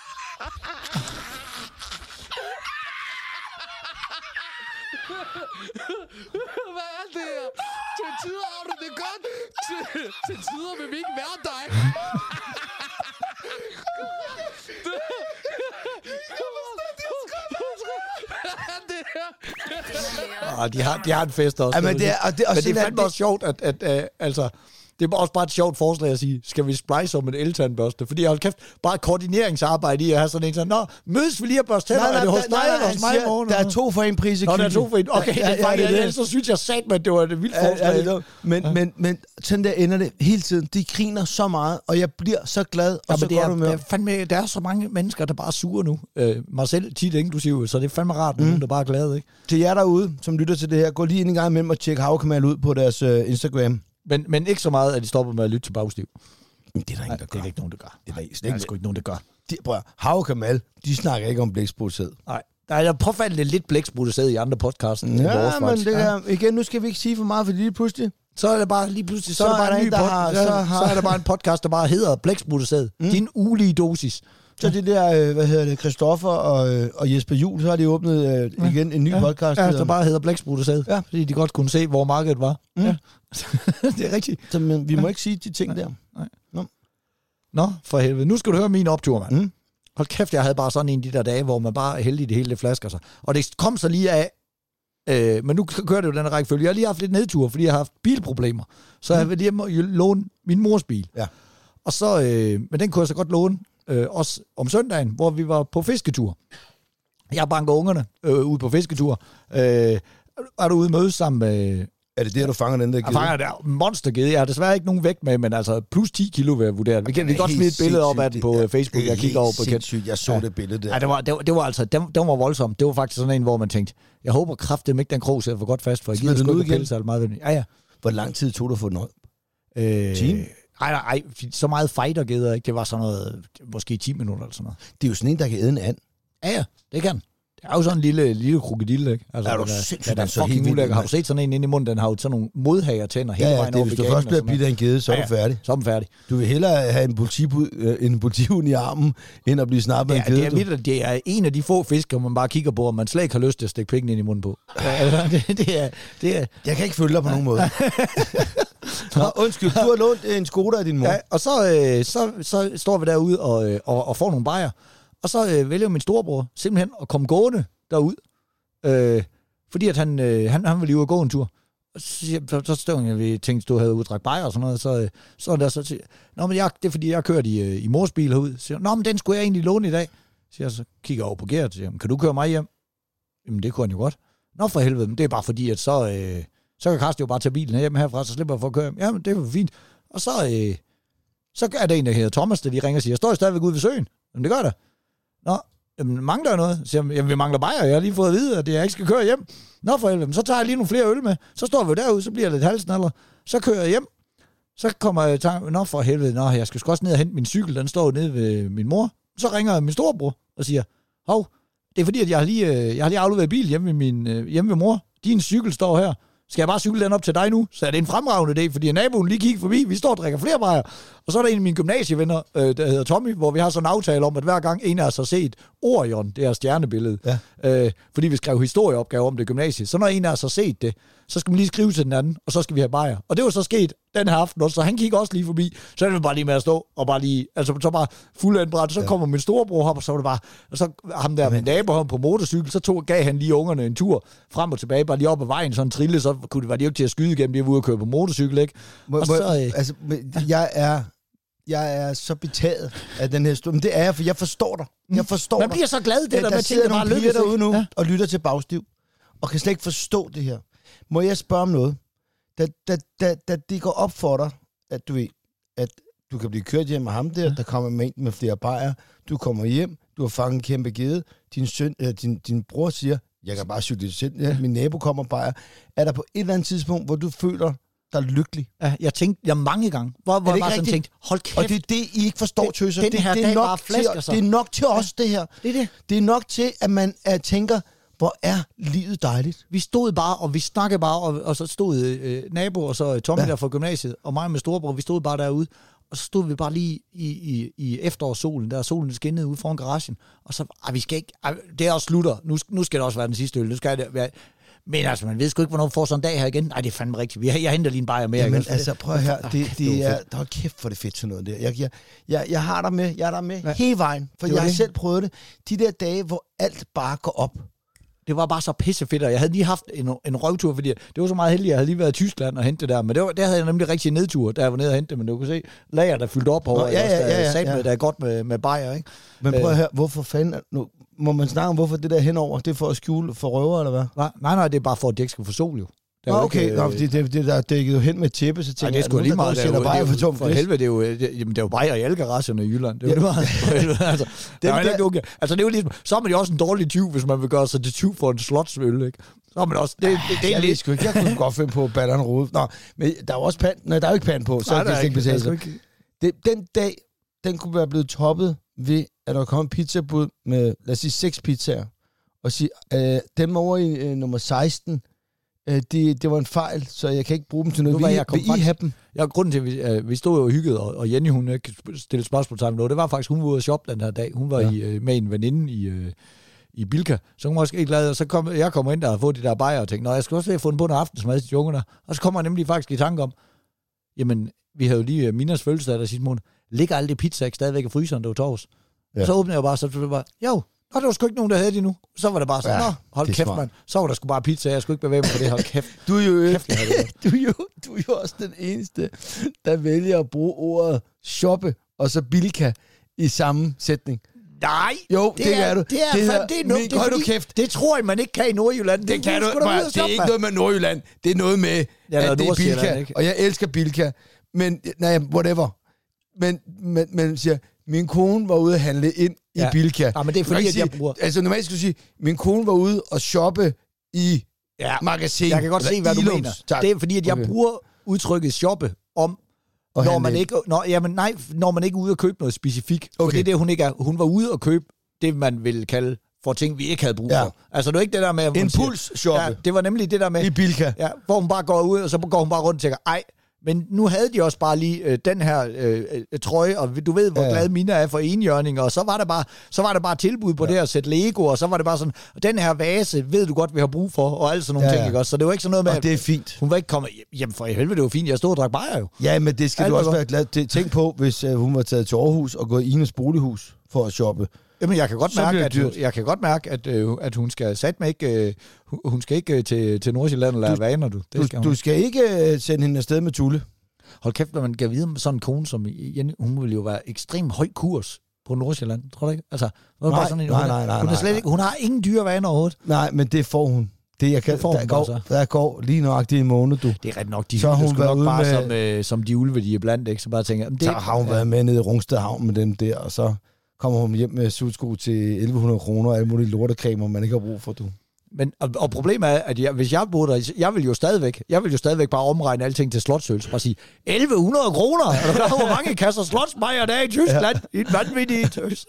Speaker 6: Hvad er det her? Til tider har du det godt. Til, til tider vil vi ikke være dig.
Speaker 2: Ah, de, har, de har en fest også.
Speaker 3: Ja, men det er, og det, og
Speaker 2: men det er fandme også sjovt, at, at, at altså, det er også bare et sjovt forslag at sige, skal vi splice om en eltandbørste? Fordi jeg har kæft, bare et koordineringsarbejde i at have sådan en sådan, nå, mødes vi lige at børste tænder, er det hos dig eller hos mig i morgen?
Speaker 3: Der er to for en pris i
Speaker 2: Nå, der er to for en, okay, ja, ja, ja, ja, så synes jeg sat med, at det var et vildt forslag. Ja, ja,
Speaker 3: men, ja. men, men sådan der ender det hele tiden. De griner så meget, og jeg bliver så glad, og ja, så går du med.
Speaker 2: Fandme, der er så mange mennesker, der bare er sure nu. Øh, mig selv tit inklusive, så det er fandme rart, mm. nogen, der bare er glade, ikke?
Speaker 3: Til jer derude, som lytter til det her, gå lige ind en gang imellem og tjek Havkamal ud på deres uh, Instagram.
Speaker 2: Men, men ikke så meget, at de stopper med at lytte til bagstiv.
Speaker 3: Det er der ingen, der gør.
Speaker 2: Det er ikke nogen, der gør.
Speaker 3: Det er,
Speaker 2: Nej, det er sgu ikke nogen, der gør.
Speaker 3: De, prøv at, Hav Kamal, de snakker ikke om blæksprutssæd.
Speaker 2: Nej, der er påfaldende lidt blæksprutssæd i andre podcasts.
Speaker 3: Ja, men det her, igen, nu skal vi ikke sige for meget, for lige pludselig.
Speaker 2: Så er det bare lige pludselig, så, så er der bare en ny podcast. Så, har... så er der bare en podcast, der bare hedder blæksprutssæd. Mm. Din ulige dosis.
Speaker 3: Så det der, øh, hvad hedder det, Christoffer og, øh, og Jesper Juhl, så har de åbnet øh, igen en ny
Speaker 2: ja.
Speaker 3: podcast.
Speaker 2: Ja, der bare hedder Blæksprut og Sæd, ja. Fordi de godt kunne se, hvor markedet var. Mm. Ja. Det er rigtigt.
Speaker 3: Så, men vi må ja. ikke sige de ting Nej. der.
Speaker 2: Nej. Nå. Nå, for helvede. Nu skal du høre min optur, mand. Mm. Hold kæft, jeg havde bare sådan en af de der dage, hvor man bare er heldig, det hele det flasker sig. Og det kom så lige af, øh, men nu kører det jo den rækkefølge. Jeg har lige haft lidt nedtur, fordi jeg har haft bilproblemer. Så mm. jeg vil lige låne min mors bil. Ja. Og så, øh, men den kunne jeg så godt låne, øh, også om søndagen, hvor vi var på fisketur. Jeg banker ungerne øh, ude på fisketur. Øh, er du ude mødes sammen med...
Speaker 3: Er det der, du fanger den der gede?
Speaker 2: Jeg fanger der monstergede. Jeg har desværre ikke nogen vægt med, men altså plus ti kilo vil jeg vurdere. Vi kan vi godt smide et billede op af den på Facebook. Jeg kigger over på
Speaker 3: sindssygt. Jeg så ja. det billede der.
Speaker 2: Ja, det var, det var, det var altså, det, det var voldsomt. Det var faktisk sådan en, hvor man tænkte, jeg håber kraftedeme ikke den krog sidder for godt fast, for jeg gider sgu ikke pille sig meget ved den. Ja, ja.
Speaker 3: Hvor lang tid tog du for den op?
Speaker 2: Øh, Time? Nej, nej, nej, så meget fighter gider ikke. Det var sådan noget, måske ti minutter eller sådan noget.
Speaker 3: Det er jo sådan en, der kan æde en and.
Speaker 2: Ja, ja, det kan. Det er jo sådan en lille, lille krokodille, ikke? Altså,
Speaker 3: er du
Speaker 2: den er,
Speaker 3: sindssygt,
Speaker 2: den er fucking ulækker. Har du set sådan en inde i munden? Den har jo sådan nogle modhagertænder hele
Speaker 3: ja, ja,
Speaker 2: vejen
Speaker 3: det,
Speaker 2: over
Speaker 3: hvis du først bliver bidt af en gede, så er
Speaker 2: ja,
Speaker 3: du færdig.
Speaker 2: Så er du færdig.
Speaker 3: Du vil hellere have en politihund, en politihund i armen, end at blive snappet af en gede.
Speaker 2: Det er, vildt, det er en af de få fisk, man bare kigger på, og man slet ikke har lyst til at stikke pikken ind i munden på. det, det er, det er...
Speaker 3: Jeg kan ikke følge dig på nogen måde. Nå, undskyld, du har lånt en Skoda af din mor.
Speaker 2: Ja, og så, øh, så, så står vi derude og, og, og får nogle bajer. Og så øh, vælger min storebror simpelthen at komme gående derud. Øh, fordi at han, øh, han, han ville lige ud og gå en tur. Og så, så, så stod jeg, vi tænkte, du havde udtrækket bajer og sådan noget. Så, så der så siger, nå, men jeg, det er fordi, jeg kørte i, i mors bil herud. Så siger, nå, men den skulle jeg egentlig låne i dag. Så jeg så kigger over på Gert og siger, kan du køre mig hjem? Jamen, det kunne han jo godt. Nå, for helvede, men det er bare fordi, at så, øh, så kan Karsten jo bare tage bilen hjem herfra, så slipper jeg for at køre hjem. Jamen, det er jo fint. Og så, øh, så er der en, der hedder Thomas, der de ringer og siger, jeg står stadigvæk ude ved søen. Jamen, det gør der. Nå, jamen, mangler jeg noget? Så siger, jamen, vi mangler bajer. Jeg har lige fået at vide, at jeg ikke skal køre hjem. Nå, for helvede, så tager jeg lige nogle flere øl med. Så står vi derude, så bliver jeg lidt halsnaller. Så kører jeg hjem. Så kommer jeg til, nå for helvede, nå, jeg skal sgu også ned og hente min cykel. Den står nede ved min mor. Så ringer min storebror og siger, hov, det er fordi, at jeg har lige, jeg har lige afleveret bil hjemme ved, min, hjemme ved mor. Din cykel står her. Skal jeg bare cykle den op til dig nu? Så er det en fremragende idé, fordi naboen lige kigger forbi. Vi står og drikker flere bajer. Og så er der en af mine gymnasievenner, øh, der hedder Tommy, hvor vi har sådan en aftale om, at hver gang en af os har set Orion, det er stjernebillede, ja. øh, fordi vi skrev historieopgave om det gymnasie. Så når en af os har set det, så skal man lige skrive til den anden, og så skal vi have bajer. Og det var så sket den her aften også, så han gik også lige forbi. Så er det bare lige med at stå, og bare lige, altså så bare fuldendt. Så ja. kommer min storebror op, og så var det bare, og så ham der, min nabo, ham på motorcykel, så tog, gav han lige ungerne en tur frem og tilbage, bare lige op ad vejen, sådan en trille, så kunne det være de jo ikke til at skyde igennem, de var ude at køre på motorcykel, ikke?
Speaker 3: Må, og så, øh, altså, jeg er... Jeg er så betaget af den her stund. Men det er jeg, for jeg forstår dig. Jeg forstår
Speaker 2: Man bliver
Speaker 3: dig.
Speaker 2: så glad, det
Speaker 3: ja,
Speaker 2: der,
Speaker 3: der
Speaker 2: med ting, der bare lykkes.
Speaker 3: Der derude nu ja. og lytter til Bagstiv, og kan slet ikke forstå det her. Må jeg spørge om noget? Da, da, da, da det går op for dig, at du ved, at du kan blive kørt hjem med ham der, ja. der kommer med med flere bajer, du kommer hjem, du har fanget en kæmpe gede, din, søn, øh, din, din bror siger, jeg kan bare cykle det selv, ja, min nabo kommer og bajer. Er der på et eller andet tidspunkt, hvor du føler der er lykkelig?
Speaker 2: Ja, jeg tænkte, jeg mange gange, hvor, hvor jeg bare sådan tænkte, hold kæft.
Speaker 3: Og det er det, I ikke forstår, tøser.
Speaker 2: Det,
Speaker 3: det,
Speaker 2: her
Speaker 3: det, er nok til, det er nok til os, ja. det her.
Speaker 2: Det er det.
Speaker 3: Det er nok til, at man uh, tænker, hvor er livet dejligt.
Speaker 2: Vi stod bare, og vi snakkede bare, og, og så stod øh, nabo, og så Tommy ja. der fra gymnasiet, og mig med storebror, vi stod bare derude, og så stod vi bare lige i, i, i efterårssolen, der solen skinnede ude foran garagen, og så, ah, vi skal ikke, ah, det er også slutter, nu, nu skal det også være den sidste øl, nu skal det være. Men altså, man ved sgu ikke, hvornår vi får sådan en dag her igen. Nej, det er fandme rigtigt. Jeg, jeg henter lige en bajer mere.
Speaker 3: Jamen, altså, prøv her. Det, det, det er, der er kæft for det fedt til noget der. Jeg, jeg, jeg, jeg har dig med, jeg er der med ja. hele vejen, for jeg har det. selv prøvet det. De der dage, hvor alt bare går op.
Speaker 2: Det var bare så pissefedt, og jeg havde lige haft en, en røvtur, fordi det var så meget heldigt, jeg havde lige været i Tyskland og hentet det der, men det var, der havde jeg nemlig rigtig nedtur, da jeg var nede og hente det, men du kunne se, lager der fyldte op over, Nå, ja, ja, ja, ja, ja. Med, der er godt med, med bajer, ikke?
Speaker 3: Men prøv at høre, hvorfor fanden, nu må man snakke om, hvorfor det der henover, det er for at skjule for røver, eller hvad?
Speaker 2: Nej, nej, nej, det er bare for, at de ikke skal få sol, jo.
Speaker 3: Nå, okay, ikke, Nå, det, det, det der er dækket jo hen med tæppe, så tænker
Speaker 2: jeg, det er sgu lige meget,
Speaker 3: der, der, der, der,
Speaker 2: for,
Speaker 3: for,
Speaker 2: for helvede, det er jo, det, jamen, det er jo bajer i alle garagerne i Jylland. Det er jo ja. det meget, altså, det, er det, okay. altså, det er jo ligesom, så er man jo også en dårlig tyv, hvis man vil gøre sig til tyv for en slotsøl, ikke? Så er man også, det, det, det, det er
Speaker 3: jeg
Speaker 2: lidt...
Speaker 3: Sgu ikke, jeg kunne godt finde på batteren rode. Nå, men der er jo også pand, nej, der er jo ikke pand på, så nej, det ikke betale sig. Det, den dag, den kunne være blevet toppet ved, at der kom en pizzabud med, lad os sige, seks pizzaer, og sige, øh, dem over i øh, nummer seksten, Øh, det, det var en fejl, så jeg kan ikke bruge dem til noget.
Speaker 2: Nu
Speaker 3: vil,
Speaker 2: jeg
Speaker 3: vil I have dem?
Speaker 2: Ja, grunden til, at vi, øh, vi stod jo og hyggede, og, og Jenny, hun ikke stillede spørgsmål til ham noget, det var faktisk, hun var ude at shoppe den her dag. Hun var ja. i, øh, med en veninde i, øh, i Bilka, så hun var også ikke glad, og så kom jeg kommer ind der og få de der bajer og tænkte, nå, jeg skal også have fundet på en aftensmad til de unge der. Og så kommer jeg nemlig faktisk i tanke om, jamen, vi havde jo lige uh, Minas fødselsdag der sidste måned. Ligger alle de pizzaer ikke stadigvæk i fryseren, det var tors? Ja. Og så åbnede jeg bare, så det var bare, jo, nå, det var sgu ikke nogen, der havde det nu. Så var det bare sådan, ja, nå, hold kæft, mand. Så var der sgu bare pizza, jeg skulle ikke bevæge mig på det, hold kæft.
Speaker 3: Du er jo,
Speaker 2: kæft,
Speaker 3: du er jo, du er jo også den eneste, der vælger at bruge ordet shoppe og så Bilka i samme sætning.
Speaker 2: Nej,
Speaker 3: jo, det, det er du.
Speaker 2: Det er, det er, det er noget, det, er, fordi, kæft. Det tror jeg, man ikke kan i Nordjylland.
Speaker 3: Det, det kan du, du bare, det er ikke noget med Nordjylland. Det er noget med, ja, at det er Bilka. Ikke? Og jeg elsker Bilka. Men, nej, whatever. Men, men, men siger, min kone var ude at handle ind ja. i Bilka.
Speaker 2: Ja, men det er fordi, at jeg bruger...
Speaker 3: Altså, normalt skulle sige, min kone var ude og shoppe i ja. magasin.
Speaker 2: Jeg kan godt se, hvad Ilums. du mener. Tak. Det er fordi, at jeg okay. bruger udtrykket shoppe om, og når man ikke, når, jamen, nej, når man ikke er ude og købe noget specifikt. Okay. For det er det, hun ikke er. Hun var ude og købe det, man vil kalde for ting, vi ikke havde brug
Speaker 3: ja.
Speaker 2: for. Altså, det er ikke det der med...
Speaker 3: Impuls-shoppe.
Speaker 2: Ja, det var nemlig det der med...
Speaker 3: I Bilka.
Speaker 2: Ja, hvor hun bare går ud, og så går hun bare rundt og tænker, ej, men nu havde de også bare lige øh, den her øh, øh, trøje, og du ved, hvor ja. glad Mina er for enhjørninger, og så var der bare, så var der bare tilbud på ja. det at sætte Lego, og så var det bare sådan, den her vase ved du godt, vi har brug for, og alt sådan nogle ja, ting, ikke også? Så det var ikke sådan noget med...
Speaker 3: Og det er fint.
Speaker 2: Hun var ikke kommet... Jamen for i helvede, det var fint, jeg stod og drak bajer jo.
Speaker 3: Ja, men det skal alt du også være glad til. Tænk på, hvis uh, hun var taget til Aarhus og gået i Ines bolighus for at shoppe.
Speaker 2: Jamen, jeg kan godt mærke, at, jeg kan godt mærke, at, øh, at hun skal sat mig ikke, øh, hun skal ikke til, til Nordsjælland og lære vaner, du. Det
Speaker 3: du,
Speaker 2: skal
Speaker 3: du skal ikke uh, sende hende afsted med Tulle.
Speaker 2: Hold kæft, når man kan vide om sådan en kone som Jenny, hun vil jo være ekstremt høj kurs på Nordsjælland, tror du ikke? Altså, nej, bare sådan en,
Speaker 3: nej,
Speaker 2: hun,
Speaker 3: nej, nej,
Speaker 2: hun, er slet ikke, hun har ingen dyre vaner overhovedet.
Speaker 3: Nej, men det får hun. Det, jeg kan, det får der, hun går, der går lige nøjagtigt en måned, du.
Speaker 2: Det er ret nok, de så hun nok bare med, som, øh, som de ulve, de er blandt, ikke? Så bare tænker, det,
Speaker 3: så har hun ja. været med nede i Rungsted Havn med dem der, og så kommer hun hjem med sudsko til elleve hundrede kroner og alle mulige lortekremer, man ikke har brug for, du.
Speaker 2: Men, og, og problemet er, at jeg, hvis jeg boede der, jeg vil jo stadigvæk, jeg vil jo stadigvæk bare omregne alting til slotsøl, og sige, elleve hundrede kroner, er du klar, hvor mange kasser slotsmejer der er i Tyskland? Ja. I et vanvittigt tøs.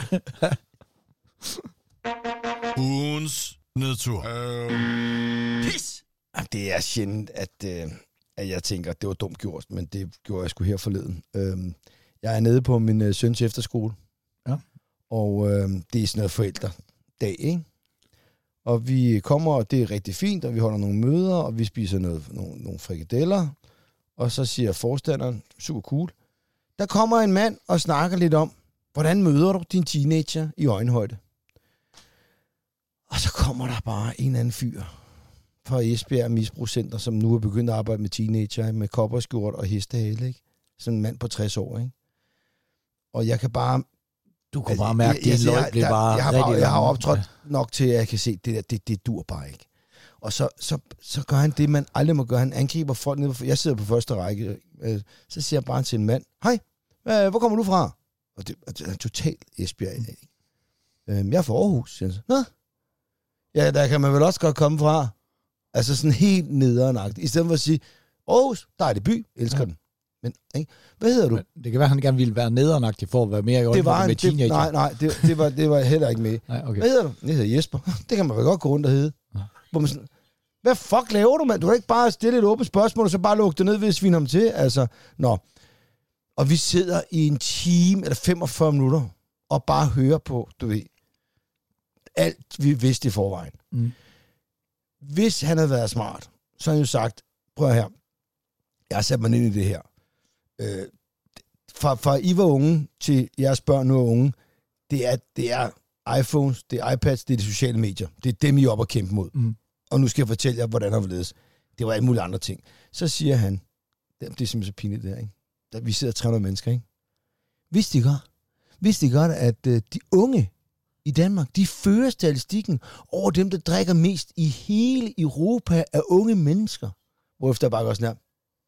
Speaker 4: Ugens nedtur.
Speaker 3: Øh... Pis! Det er sjældent, at, øh, at jeg tænker, at det var dumt gjort, men det gjorde jeg sgu her forleden. Øh, jeg er nede på min øh, søns efterskole,
Speaker 2: ja.
Speaker 3: og øh, det er sådan noget forældredag, ikke? Og vi kommer, og det er rigtig fint, og vi holder nogle møder, og vi spiser noget, nogle, nogle frikadeller. Og så siger forstanderen, super cool, der kommer en mand og snakker lidt om, hvordan møder du din teenager i øjenhøjde? Og så kommer der bare en anden fyr fra Esbjerg Misbrugscenter, som nu er begyndt at arbejde med teenager, med kopperskjort og hestehale, ikke? Sådan en mand på tres år, ikke? Og jeg kan bare...
Speaker 2: Du kan bare mærke, at din løg bliver bare...
Speaker 3: Jeg har, bare, jeg har optrådt nok til, at jeg kan se, det der, det, det dur bare ikke. Og så, så, så gør han det, man aldrig må gøre. Han angriber folk nede på... Jeg sidder på første række. Øh, så siger jeg bare til en mand, hej, øh, hvor kommer du fra? Og det, det er totalt Esbjerg. Øh, jeg er fra Aarhus, siger han så. Nå? Ja, der kan man vel også godt komme fra. Altså sådan helt nederenagtigt. I stedet for at sige, Aarhus, der er det by, elsker ja. den. Men, ikke? Hvad hedder du?
Speaker 2: Men det kan være, at han gerne ville være nederenagtig for at være mere i øjeblikket med teenager.
Speaker 3: Nej, nej, det, det, var, det var heller ikke med.
Speaker 2: Nej, okay.
Speaker 3: Hvad hedder du? Jeg hedder Jesper. Det kan man vel godt gå rundt og hedde. Ja. Hvor man sådan, hvad fuck laver du, mand? Du kan ikke bare stille et åbent spørgsmål, og så bare lukke det ned ved at svine ham til. Altså, nå. Og vi sidder i en time eller femogfyrre minutter og bare hører på, du ved, alt vi vidste i forvejen. Mm. Hvis han havde været smart, så har han jo sagt, prøv her, jeg har sat mig ind i det her. Øh, fra, fra I var unge til jeres børn nu er unge, det er, det er iPhones, det er iPads, det er de sociale medier. Det er dem, I er oppe at kæmpe mod. Mm. Og nu skal jeg fortælle jer, hvordan han vil ledes. Det var alle mulige andre ting. Så siger han, det er simpelthen så pinligt det her, ikke? Der, vi sidder tre hundrede mennesker, ikke? Vidste I godt, vidste I godt at uh, de unge i Danmark, de fører statistikken over dem, der drikker mest i hele Europa af unge mennesker. Hvorefter jeg bare går sådan her.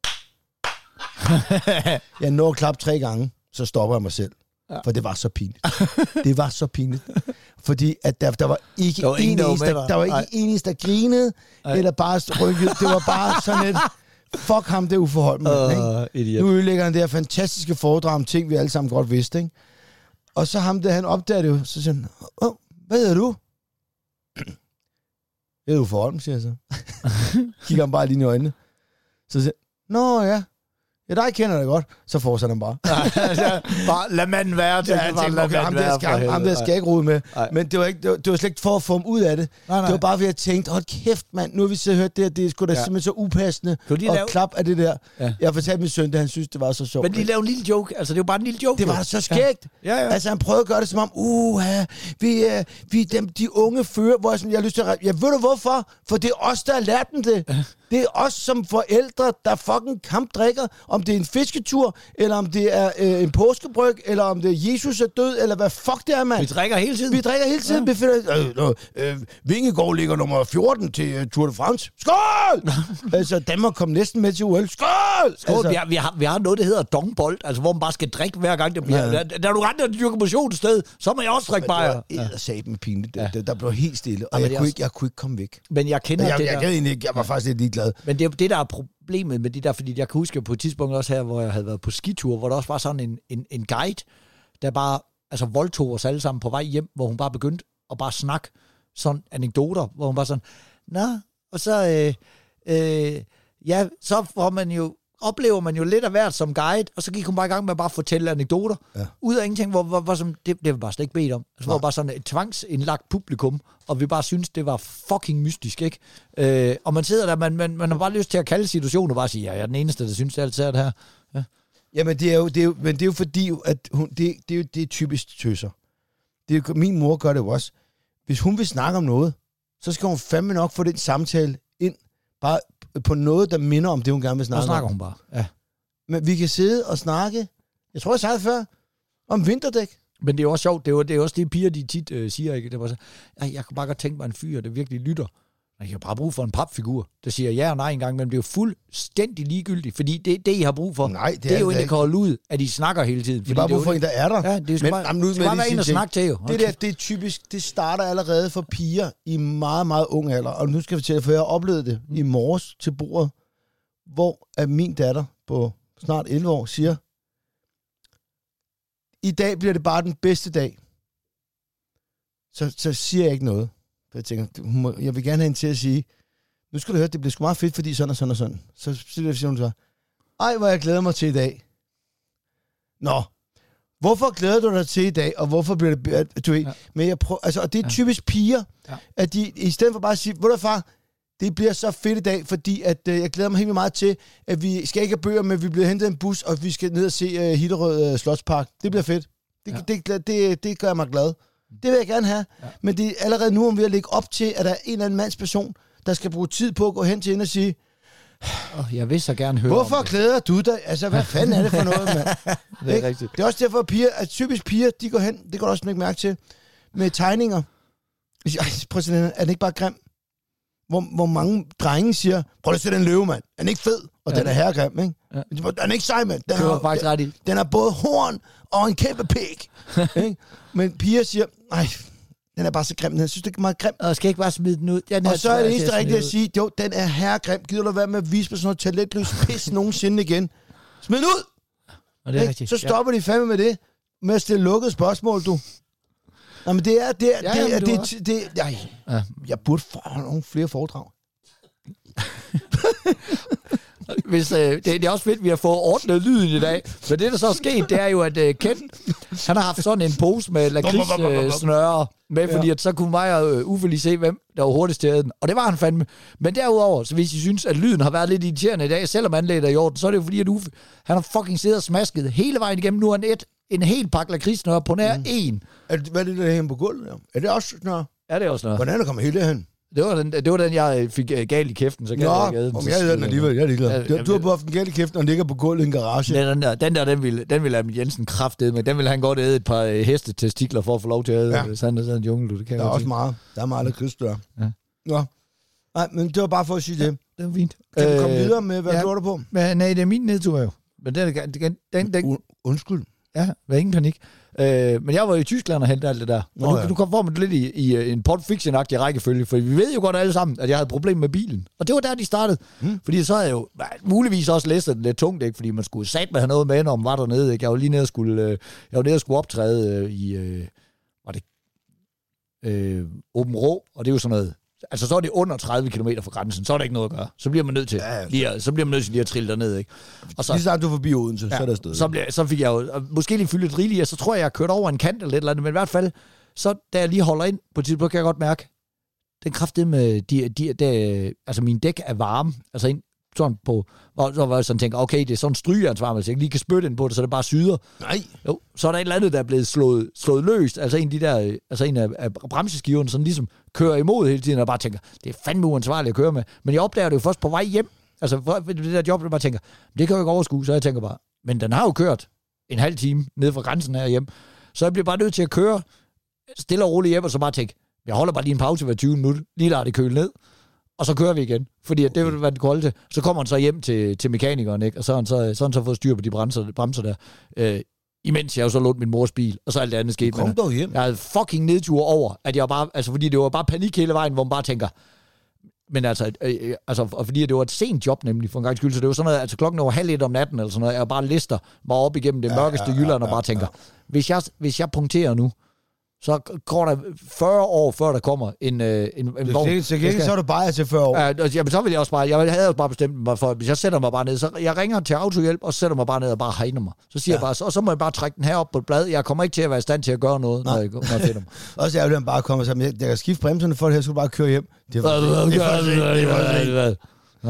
Speaker 3: Jeg når at klappe tre gange, så stopper jeg mig selv. Ja. For det var så pinligt. Det var så pinligt. Fordi at der, der var ikke der var en eneste, der, der var ikke en eneste, der grinede, Ej. eller bare rykkede. Det var bare sådan et, fuck ham, det er uforholdt med. Uh, nu ødelægger han det her fantastiske foredrag om ting, vi alle sammen godt vidste, ikke? Og så ham, da han opdager det jo, så siger han, åh, hvad hedder du? Det er jo for Holm, siger jeg så. Kigger ham bare lige i øjnene. Så siger nå ja, ja, dig kender det godt. Så fortsætter han bare.
Speaker 2: bare lad manden være.
Speaker 3: Ja, jeg tænkte, okay, ham der skal, ham, ham der skal ikke rode med. Ej. Men det var, ikke, det, var, det var slet ikke for at få ham ud af det. Nej, nej. Det var bare, fordi jeg tænkte, hold kæft, mand, nu har vi så hørt det her, det er sgu da ja. simpelthen så upassende. Og lave... klap af det der. Ja. Jeg fortalte min søn, at han synes, det var så sjovt.
Speaker 2: Men de lavede en lille joke. Altså, det var bare en lille joke.
Speaker 3: Det var så skægt. Ja. Ja, ja. Altså, han prøvede at gøre det som om, uh, vi, uh, vi dem, de unge fører, hvor jeg, sådan, jeg har lyst til at... Jeg ved du hvorfor? For det er os, der har lært dem det. Ja. Det er os som forældre, der fucking kampdrikker, om det er en fisketur, eller om det er øh, en påskebryg, eller om det er Jesus er død, eller hvad fuck det er, mand.
Speaker 2: Vi drikker hele tiden.
Speaker 3: Vi drikker hele tiden. Ja. Vi finder, øh, øh, Vingegaard ligger nummer fjorten til uh, Tour de France. Skål! altså, Danmark kom næsten med til U L. Skål!
Speaker 2: Skål.
Speaker 3: Altså,
Speaker 2: vi, har, vi, har, vi har noget, der hedder dongbold, altså hvor man bare skal drikke hver gang, der bliver... Ja. Da, da du render et dyrkemotionssted, så må jeg også drikke bajer.
Speaker 3: Det var sat med pinligt. Ja. Der blev helt stille, og ja, jeg, kunne også... ikke, jeg kunne ikke komme væk.
Speaker 2: Men jeg kender
Speaker 3: jeg,
Speaker 2: det
Speaker 3: jeg,
Speaker 2: der...
Speaker 3: Jeg, jeg, jeg var faktisk lidt ligeglad.
Speaker 2: Men det er det, der er problemet med det der, fordi jeg kan huske på et tidspunkt også her, hvor jeg havde været på skitur, hvor der også var sådan en, en, en guide, der bare altså voldtog os alle sammen på vej hjem, hvor hun bare begyndte at bare snakke sådan anekdoter, hvor hun bare sådan, nå, og så, øh, øh, ja, så får man jo, oplever man jo lidt af hvert som guide, og så gik hun bare i gang med at bare fortælle anekdoter, ja. ud af ingenting, hvor, hvor, hvor som, det, det var bare slet ikke bedt om. Altså, hvor bare sådan et tvangsindlagt publikum, og vi bare synes det var fucking mystisk, ikke? Øh, og man sidder der, man, man, man har bare lyst til at kalde situationen og bare sige, ja, jeg er den eneste, der synes, det er alt det her. Ja.
Speaker 3: Jamen, det er jo, det er jo, men det er jo fordi, at hun, det, det, er jo, det er typisk tøser. Det er, min mor gør det jo også. Hvis hun vil snakke om noget, så skal hun fandme nok få den samtale ind, bare på noget, der minder om det, hun gerne vil snakke om.
Speaker 2: Så snakker hun bare, ja.
Speaker 3: Men vi kan sidde og snakke, jeg tror, jeg sagde det før, om vinterdæk.
Speaker 2: Men det er også sjovt, det er jo, det er også det, piger, de tit øh, siger, ikke? Det var så, jeg kan bare godt tænke mig en fyr, der virkelig lytter. Jeg kan bare bruge for en papfigur, der siger ja og nej engang, men det er jo fuldstændig ligegyldigt, fordi det, det I har brug for,
Speaker 3: nej, det,
Speaker 2: det er, er jo en, der
Speaker 3: ikke.
Speaker 2: kan holde ud, at I snakker hele tiden.
Speaker 3: Det er bare brug for en, der er der.
Speaker 2: Ja, det skal men, bare, jamen, skal bare være en, der snakker til jo. Okay.
Speaker 3: Det der, det er typisk, det starter allerede for piger i meget, meget ung alder, og nu skal jeg fortælle, for jeg har oplevet det mm. i morges til bordet, hvor at min datter på snart elleve år siger, i dag bliver det bare den bedste dag. Så, så siger jeg ikke noget. For jeg tænker, hun må, jeg vil gerne have hende til at sige, nu skal du høre, det bliver sgu meget fedt, fordi sådan og sådan og sådan. Så siger hun så, ej, hvor jeg glæder mig til i dag. Nå, hvorfor glæder du dig til i dag, og hvorfor bliver det... Du ved, ja. Men jeg prøver, altså, og det er typisk piger, ja. At de i stedet for bare at sige, hvor der far, det bliver så fedt i dag, fordi at, øh, jeg glæder mig helt meget til, at vi skal ikke have bøger, men vi bliver hentet en bus, og vi skal ned og se øh, Hillerød øh, Slotspark. Det bliver fedt. Det, ja. det, det, det, det gør mig glad. Det vil jeg gerne have. Ja. Men det er allerede nu, om vi at lægge op til, at der er en eller anden mands person, der skal bruge tid på at gå hen til hende og sige,
Speaker 2: oh, jeg vil så gerne høre
Speaker 3: hvorfor glæder du dig? Altså, hvad fanden er det for noget, mand?
Speaker 2: Det er rigtigt.
Speaker 3: Det er også derfor, at piger, at typisk piger, de går hen, det går du også ikke mærke til, med tegninger. Prøv at se, er den ikke bare grim? Hvor, hvor mange drenge siger, prøv at se den løve, mand. Er den ikke fed? Og ja. Den er herregrim, ikke? Ja. Den er ikke sej, mand. Den,
Speaker 2: har, faktisk ret i.
Speaker 3: Den har både horn og en kæmpe pæk. Men piger siger, nej, den er bare så grim. Jeg synes, det er meget grim.
Speaker 2: Og skal ikke bare smide den ud. Den
Speaker 3: og så er det eneste rigtigt at sige, jo, den er herregrim. Gider du være med at vise på sådan noget talentløs pis nogensinde igen? Smid den ud!
Speaker 2: Og det er rigtigt.
Speaker 3: Så stopper ja. De fandme med det. Med at stille lukkede spørgsmål, du. Nå, men det er... Det er, ja, det er, det, det, det, jeg, ja. Jeg burde få nogle flere foredrag.
Speaker 2: Hvis, øh, det, det er også fedt, at vi har fået ordnet lyden i dag. Men det, der så er sket, det er jo, at øh, Ken, han har haft sådan en pose med lakridssnøre øh, med, fordi ja. At så kunne mig og øh, Uffe lige se, hvem der var hurtigst til den. Og det var han fandme. Men derudover, så hvis I synes, at lyden har været lidt irriterende i dag, selvom anlægget er i orden, så er det jo fordi, at Uffe, han har fucking siddet og smasket hele vejen igennem. Nu er han et, en hel pakke lakridssnøre på nær mm. en.
Speaker 3: Er det, hvad er det, der hænger på gulvet? Ja? Er det også snøre?
Speaker 2: Ja, det er også snøre.
Speaker 3: Hvordan er kommer hele det hen?
Speaker 2: Det var, den, det var den, jeg fik galt i kæften, så gav jeg ikke
Speaker 3: den. Nå, jeg havde den alligevel, jeg er ligeglad. Ja, du har bare haft den galt i kæften, og ligger på gulvet i en garage.
Speaker 2: Den der, den der, den ville, den ville Amin Jensen kraftede med. Den ville han godt æde et par hestetestikler for at få lov til at æde. Ja. Sådan er en jungle, det kan
Speaker 3: der er også sige. Meget. Der er meget lakridsdør. Ja. Nå. Nej, men det var bare for at sige det.
Speaker 2: Det var fint.
Speaker 3: Kan vi komme videre med, hvad ja, du på?
Speaker 2: Men, nej, det er min nedtur jo. Men den, den, den, den,
Speaker 3: undskyld.
Speaker 2: Ja, var ingen panik. Øh, men jeg var i Tyskland og hentede alt det der. Og Nå, nu, ja. nu kom for lidt i, i en Pulp Fiction-agtig rækkefølge, for vi ved jo godt alle sammen, at jeg havde et problem med bilen. Og det var der, de startede. Hmm. Fordi så havde jeg jo muligvis også læst det lidt tungt, ikke? Fordi man skulle sat med have noget med, når man var dernede. Ikke? Jeg var lige nede og skulle, øh, jeg var nede og skulle optræde øh, i øh, var det, øh, Åben Rå, og det er jo sådan noget altså så er det under tredive kilometer fra grænsen, så er der ikke noget at gøre. Så bliver man nødt til, ja, ja. Lige at, så bliver man nødt til lige at trille derned, ikke? Og så,
Speaker 3: lige snart du er forbi Odense, ja, så er der sted.
Speaker 2: Så, bliver, så fik jeg jo, måske lige fyldt et rigeligt, og så tror jeg, jeg har kørt over en kant eller et eller andet, men i hvert fald, så da jeg lige holder ind på et tidspunkt, kan jeg godt mærke, den kraft med, de, de, de, altså min dæk er varme, altså ind, sådan på, og så var jeg sådan tænker, okay, det er sådan en strygeansvar, så jeg lige kan spytte ind på det, så det bare syder.
Speaker 3: Nej.
Speaker 2: Jo, så er der et eller andet, der er blevet slået, slået løst, altså en af de der, altså en af, af bremseskiverne, sådan ligesom kører imod hele tiden, og bare tænker, det er fandme uansvarligt at køre med. Men jeg opdager det jo først på vej hjem, altså det der job, der bare tænker, det kan jeg jo ikke overskue, så jeg tænker bare, men den har jo kørt en halv time ned fra grænsen her hjem, så jeg bliver bare nødt til at køre stille og roligt hjem, og så bare tænke, jeg holder bare lige en pause hver tyve minutter, lige lader det køle ned, og så kører vi igen, fordi okay. det vil være det kolde til. Så kommer han så hjem til, til mekanikeren, ikke? Og så har han så, så, han så fået styr på de bremser, bremser der. Øh, imens jeg jo så lånte min mors bil, og så alt det andet skete.
Speaker 3: Kom dog hjem.
Speaker 2: Jeg havde fucking nedtur over, at jeg bare, altså fordi det var bare panik hele vejen, hvor man bare tænker, men altså, øh, altså og fordi det var et sent job nemlig, for en gang skyld, så det var sådan noget, altså klokken over halv et om natten, eller sådan noget, jeg bare lister mig op igennem det mørkeste ja, ja, Jylland, og bare tænker, ja, ja. Hvis, jeg, hvis jeg punkterer nu, så går der fyrre år, før der kommer en, en, en vogn.
Speaker 3: Så, så, så er du bare til fyrre år.
Speaker 2: Ja, jamen, så vil jeg også bare, jeg havde også bare bestemt mig for, hvis jeg sætter mig bare ned, så jeg ringer til autohjælp, og sætter mig bare ned og bare hegner mig. Så siger ja. jeg bare, så, og så må jeg bare trække den her op på et blad. Jeg kommer ikke til at være i stand til at gøre noget, når jeg, når jeg finder mig.
Speaker 3: Også ærgerligt, at man bare kommer sammen. Jeg, jeg kan skifte bremserne for det her, så du bare køre hjem. Det var det. Det var det. Det var det.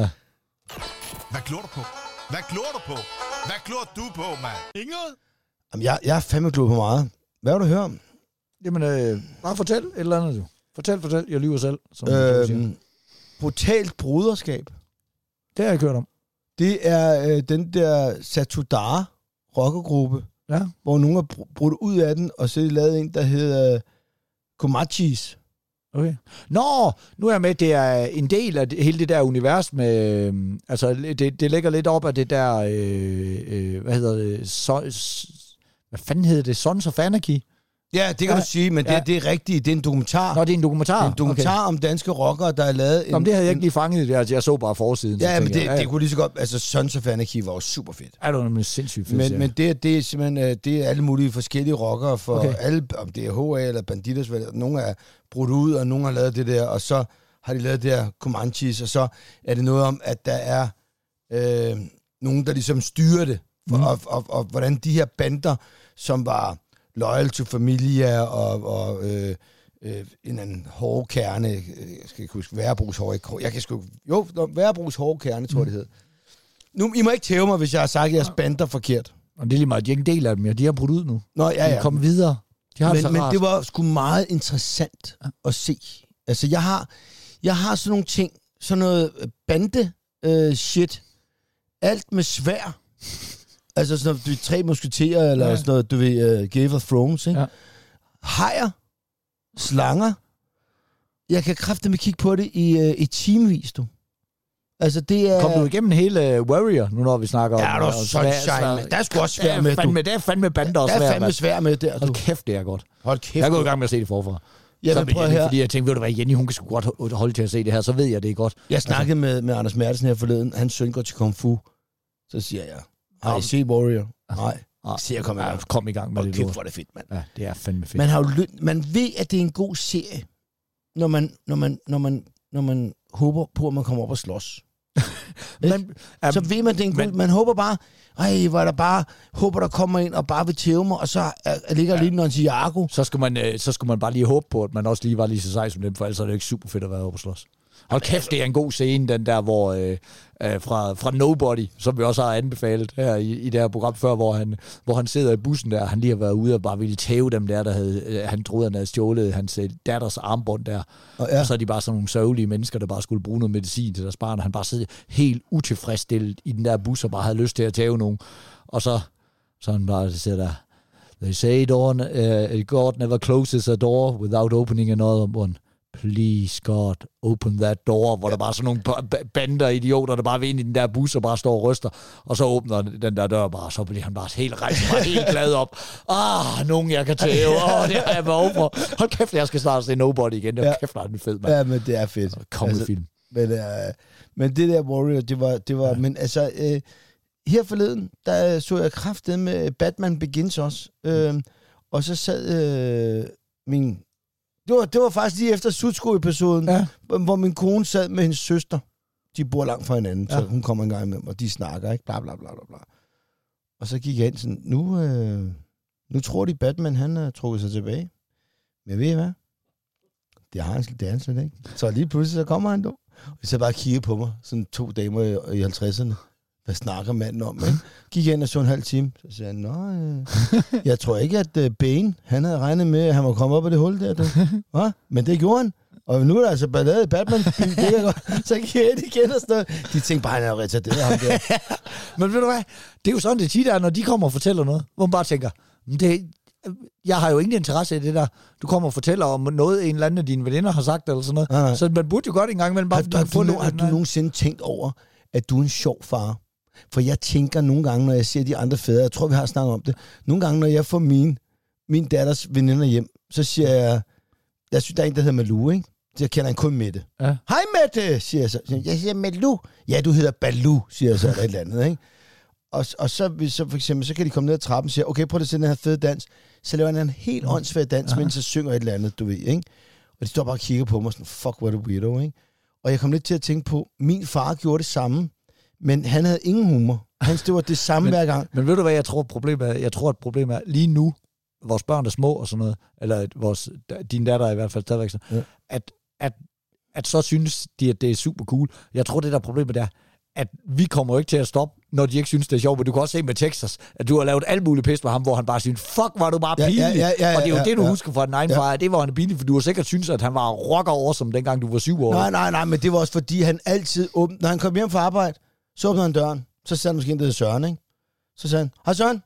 Speaker 4: Hvad glor du på? Hvad glor du på? Hvad glor du på, mand? Inget?
Speaker 3: Jamen, jeg, jeg er fandme glad på meget. Hvad vil du høre om?
Speaker 2: Jamen, øh, bare fortæl et eller andet, du. Fortæl, fortæl. Jeg lyver selv. Som
Speaker 3: øhm, brutalt broderskab.
Speaker 2: Det har jeg kørt om.
Speaker 3: Det er øh, den der Satudara rockergruppe,
Speaker 2: ja.
Speaker 3: Hvor nogen har brudt ud af den, og så har de lavet en, der hedder øh, Komachis.
Speaker 2: Okay. Nå, nu er jeg med, det er en del af det, hele det der univers med, øh, altså det, det ligger lidt op af det der, øh, øh, hvad hedder det, so, hvad fanden hedder det, Sons of Anarchy?
Speaker 3: Ja, det kan ja, du sige, men ja. det, det er rigtigt. Det er en dokumentar.
Speaker 2: Nå, det er en dokumentar?
Speaker 3: Det er en dokumentar okay. om danske rockere, der er lavet... En,
Speaker 2: Nå, det havde jeg ikke lige fanget. Jeg, jeg så bare forsiden.
Speaker 3: Ja, men det,
Speaker 2: jeg, ja,
Speaker 3: det kunne lige så godt... Altså, Sons of Anarchy var jo super fedt.
Speaker 2: Ja, det var nemlig sindssygt fedt.
Speaker 3: Men, ja. men det, det er simpelthen det er alle mulige forskellige rockere, for okay. alle, om det er H A eller Bandidos, nogle er brudt ud, og nogle har lavet det der, og så har de lavet det der Comanches, og så er det noget om, at der er øh, nogen, der ligesom styrer det, for, mm. og, og, og, og hvordan de her bander, som var... loyal to familia og, og øh, øh, en anden hårde kerne, jeg skal ikke huske, Værebrugs hårde, jeg kan sgu, jo, Værebrugs hårde kerne, tror jeg, det hedder. Nu, I må ikke tæve mig, hvis jeg har sagt jeres bander forkert.
Speaker 2: Og det er lige meget, de er ikke en del af dem, ja. De har brudt ud nu.
Speaker 3: Nå, ja, ja.
Speaker 2: De kom videre. De har
Speaker 3: men,
Speaker 2: det
Speaker 3: men det var sgu meget interessant at se. Altså, jeg har, jeg har sådan nogle ting, sådan noget bande øh, shit, alt med svær. Altså sådan noget, du ved, tre musketerer, eller ja. sådan noget, du ved, uh, Game of Thrones, ikke? Ja. Hajer, slanger. Jeg kan kraftedeme kigge på det i, uh, i timevis, du. Altså, det er...
Speaker 2: Kom du igennem hele uh, Warrior, nu når vi snakker
Speaker 3: ja,
Speaker 2: om...
Speaker 3: Ja, der er sunshine, men der er sgu også svær med,
Speaker 2: fandme, du. Det er fandme bander også svær.
Speaker 3: Der er fandme svær med, der, du.
Speaker 2: Hold kæft, det er godt.
Speaker 3: Hold kæft.
Speaker 2: Jeg går i gang med at se det forfra.
Speaker 3: Ja, men prøv her.
Speaker 2: Fordi jeg tænkte, ved du hvad, Jenny, hun kan sgu godt holde til at se det her, så ved jeg, det er godt.
Speaker 3: Jeg snakkede altså. med, med Anders Mertelsen her forleden. Hans søn går til Kung Fu. Så siger jeg... Har I set Warrior? Nej.
Speaker 2: Ah,
Speaker 3: så jeg kom i gang.
Speaker 2: Ja, kom i gang med
Speaker 3: og
Speaker 2: det.
Speaker 3: Kæft, hvor er det fedt, mand.
Speaker 2: Ja, det er fandme fedt.
Speaker 3: Man har jo løn, man ved, at det er en god serie, når man, når man, når man, når man håber på, at man kommer op og slås. men, um, så ved man, det er en god... Men, man håber bare, ej, hvor er der bare... Håber, der kommer ind og bare vil tæve mig, og så er, er ligger ja. lige en Thiago.
Speaker 2: Så skal, man, så skal man bare lige håbe på, at man også lige var lige så sej som dem, for ellers er det jo ikke super fedt at være oppe og slås. Hold kæft, det er en god scene, den der, hvor øh, øh, fra, fra Nobody, som vi også har anbefalet her i, i det her program før, hvor han, hvor han sidder i bussen der, han lige har været ude og bare ville tæve dem der, der havde, øh, han troede, han havde stjålet hans øh, datters armbånd der. Og, ja. og så er de bare sådan nogle sørgelige mennesker, der bare skulle bruge noget medicin til deres barn, og han bare sidder helt utilfredsstillet i den der bus, og bare havde lyst til at tæve nogen. Og så, så han bare sidder der, they say door, uh, God never closes a door without opening another one. Please God, open that door, hvor ja. der bare er sådan nogle bander idioter, der bare vil ind i den der bus og bare står og ryster, og så åbner den der dør bare, så bliver han bare helt rejst, bare helt glad op. Ah, nogen jeg kan tæve, åh, oh, det har jeg behov for. Hold kæft, jeg skal snart se Nobody igen, det var ja. kæft, der er den fed, mand.
Speaker 3: Ja, men det er fedt.
Speaker 2: Kom altså, film.
Speaker 3: Men, uh, men det der Warrior, det var, det var ja. men altså, uh, her forleden, der så jeg kraftet med Batman Begins også, uh, og så sad uh, min Det var, det var faktisk lige efter Sutsko-episoden, ja. hvor min kone sad med hendes søster. De bor langt fra hinanden, ja. Så hun kommer en gang imellem, og de snakker, ikke? Bla, bla, bla, bla, bla. Og så gik jeg ind sådan, nu, øh, nu tror de, Batman, han har trukket sig tilbage. Men ved I hvad? Det har han, det er han slet ikke. Så lige pludselig, så kommer han dog. Og så bare kigge på mig, sådan to damer i, i halvtredserne. Hvad snakker manden om, ikke? Gik ind og så en halv time. Så sagde han, nå, øh, jeg tror ikke, at uh, Bane, han havde regnet med, at han var kommet op af det hul der. Hva? Men det gjorde han. Og nu er der altså ballade i Batman. Det kan godt. Så gik jeg ind igen og sådan noget. De tænkte bare, han er retarderet ham der.
Speaker 2: Men ved du hvad? Det er jo sådan, det tit er, når de kommer og fortæller noget, hvor man bare tænker, det, jeg har jo ingen interesse i det der. Du kommer og fortæller om noget, en eller anden af dine veninder har sagt, eller sådan noget. Ja, ja. Så man burde jo godt en gang imellem bare...
Speaker 3: Har, har, du, no, har du nogensinde tænkt over, at du er en sjov far? For jeg tænker nogle gange, når jeg ser de andre fædre, jeg tror, vi har snakket om det, nogle gange, når jeg får min, min datters veninder hjem, så siger jeg, jeg synes, der er en, der hedder Malou, ikke? Så jeg kender en kun Mette. Ja. Hej Mette, siger jeg så. Jeg siger Malou. Ja, du hedder Baloo, siger jeg så, eller et eller andet, ikke? Og, og så, så for eksempel, så kan de komme ned ad trappen og sige, okay, prøv at se den her fede dans. Så laver han en helt åndssvær dans, ja. Mens jeg synger et eller andet, du ved, ikke? Og de står bare og kigger på mig sådan, fuck, what a weirdo, ikke? Og jeg kom lidt til at tænke på, min far gjorde det samme, men han havde ingen humor. Han det var det samme
Speaker 2: men,
Speaker 3: hver gang.
Speaker 2: Men ved du hvad, jeg tror, problemet er? Jeg tror, at problemet er lige nu, vores børn er små og sådan noget, eller vores, din datter er i hvert fald stadigvæk sådan, ja. at, at, at så synes de, at det er super cool. Jeg tror, det der problemet er, at vi kommer jo ikke til at stoppe, når de ikke synes, det er sjovt. Men du kan også se med Texas, at du har lavet alt muligt pis med ham, hvor han bare synes, fuck, var du bare pinlig. Ja, ja, ja, ja, og det er jo ja, det, du ja. husker fra den egen ja. far, det var han pinlig, for du har sikkert synes, at han var rocker awesome, dengang du var syv år.
Speaker 3: Nej, nej, nej, men det var også fordi, han altid åbnede, når han kom hjem fra arbejde, så åbnede han døren. Så sagde han måske en, der hed Søren, ikke? Så sagde han, hej Søren.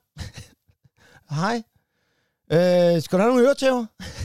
Speaker 3: Hej. Øh, skal du have nogle øretæver?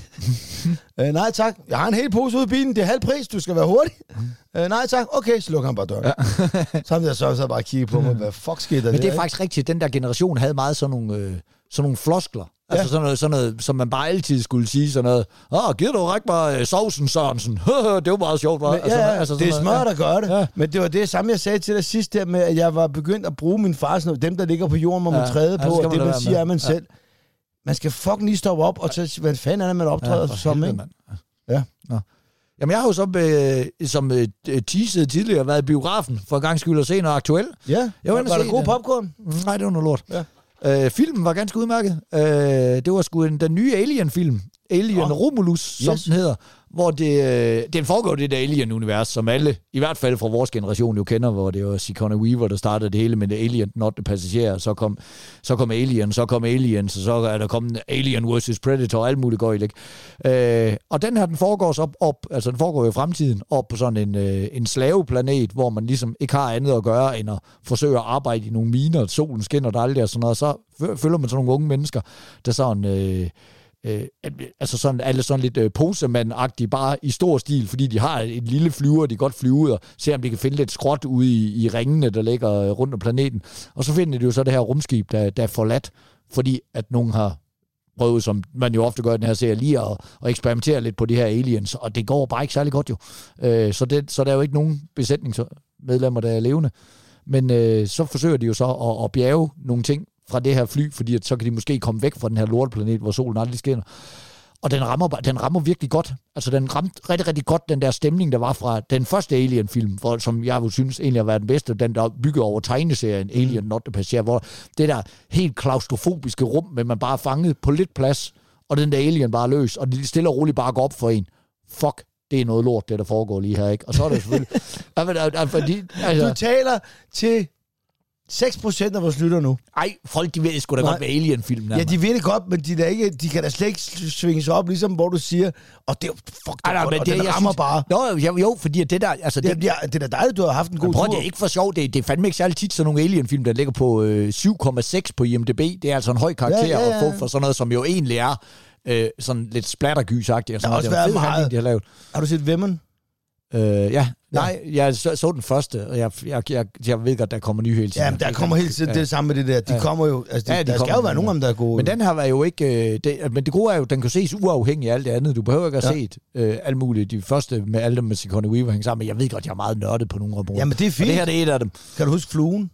Speaker 3: øh, nej tak. Jeg har en hel pose ude i bilen. Det er halv pris. Du skal være hurtig. øh, nej tak. Okay, så lukker han bare døren. Ja. Samtidig så så bare kigge på mig. Hvad fuck skete der?
Speaker 2: Men det er der, faktisk rigtigt. Den der generation havde meget sådan nogle, øh, sådan nogle floskler. Ja. Altså sådan noget, sådan noget, som man bare altid skulle sige. Sådan noget. Åh, giver du række mig øh, sovsen, Sørensen? det var meget sjovt. Var.
Speaker 3: Men,
Speaker 2: altså,
Speaker 3: ja,
Speaker 2: altså,
Speaker 3: det er smart at gøre det. Ja. Men det var det samme, jeg sagde til dig sidst der med, at jeg var begyndt at bruge min far sådan noget. Dem, der ligger på jorden, må man ja. træde på. Og det, man siger, er man ja. selv. Man skal fucking lige stoppe op, og så, hvad fanden er det, man optræder ja, som, ikke?
Speaker 2: Ja. Nå. Jamen, jeg har jo som, øh, som øh, teaset tidligere været i biografen, for en gang skyld at se noget aktuelt.
Speaker 3: Ja,
Speaker 2: jeg
Speaker 3: var, var der god popcorn?
Speaker 2: Nej, det var noget lort. Ja. Øh, filmen var ganske udmærket. Øh, det var sgu en, den nye Alien-film. Alien oh. Romulus, som yes. den hedder. Hvor det, øh, den foregår det der Alien-univers, som alle, i hvert fald fra vores generation, jo kender, hvor det var Sigourney Weaver, der startede det hele med det Alien, not the Passenger, så kom, så kom Alien, så kom Aliens, så er der kommet Alien versus Predator, og alt muligt går i det. Øh, og den her, den foregår så op, op, altså den foregår jo i fremtiden, op på sådan en, øh, en slaveplanet, hvor man ligesom ikke har andet at gøre, end at forsøge at arbejde i nogle miner, solen skinner der aldrig og sådan noget, og så følger man sådan nogle unge mennesker, der sådan... Øh, Øh, altså sådan, alle sådan lidt øh, posemand-agtige, bare i stor stil, fordi de har et lille flyver, de godt flyver ud og ser, om de kan finde lidt skråt ude i, i ringene, der ligger øh, rundt om planeten. Og så finder de jo så det her rumskib, der, der er forladt, fordi at nogen har prøvet, som man jo ofte gør i den her serie, lige at, at eksperimentere lidt på de her aliens, og det går bare ikke særlig godt jo. Øh, så, det, så der er jo ikke nogen besætningsmedlemmer, der er levende. Men øh, så forsøger de jo så at, at bjerge nogle ting fra det her fly, fordi at så kan de måske komme væk fra den her lorteplanet, hvor solen aldrig skinner. Og den rammer, den rammer virkelig godt. Altså, den ramte rigtig, rigtig godt den der stemning, der var fra den første Alien-film, hvor, som jeg jo synes egentlig har været den bedste, den der bygger over tegneserien Alien, not the Passenger, hvor det der helt klaustrofobiske rum, men man bare er fanget på lidt plads, og den der Alien bare er løs, og de stille og roligt bare går op for en. Fuck, det er noget lort, det der foregår lige her, ikke? Og så er det selvfølgelig... fordi, altså,
Speaker 3: du taler til... seks procent af vores lytter nu.
Speaker 2: Ej, folk, de ved sgu da Nej. godt, hvad Alien-filmen er.
Speaker 3: Ja, de ved det godt, men de, der ikke, de kan da slet ikke svinge sig op, ligesom hvor du siger, og det er fuck, det er godt, og det, den rammer synes, bare.
Speaker 2: Nå, jo, jo, fordi det der... Altså,
Speaker 3: det, det, det, det er da dejligt, du har haft en god
Speaker 2: prøv,
Speaker 3: tur.
Speaker 2: Det er ikke for sjovt, det, det er fandme ikke særlig tit sådan nogle Alien-film, der ligger på øh, syv komma seks på I M D B. Det er altså en høj karakter ja, ja, ja. at få for sådan noget, som jo egentlig er øh, sådan lidt splattergys-agtigt.
Speaker 3: Der har også været meget... Handling, de har lavet. Har du set Women?
Speaker 2: Øh, ja. Nej, jeg så, så den første, og jeg, jeg, jeg, jeg ved godt, der kommer nye hele tiden.
Speaker 3: Ja, men der kommer hele tiden ja. det samme med det der. De ja. kommer jo, altså, de, ja, de der kommer, skal jo være nogen af dem, der er gode.
Speaker 2: Men den her var jo ikke, det, men det gode er jo, den kan ses uafhængig af alt det andet. Du behøver ikke at ja. set øh, alt muligt. De første med alle dem med Sigourney Weaver hænger sammen, men jeg ved godt, jeg er meget nørdet på nogle områder.
Speaker 3: Ja, men det er fint.
Speaker 2: Og det her, det er et af dem.
Speaker 3: Kan du huske Fluen?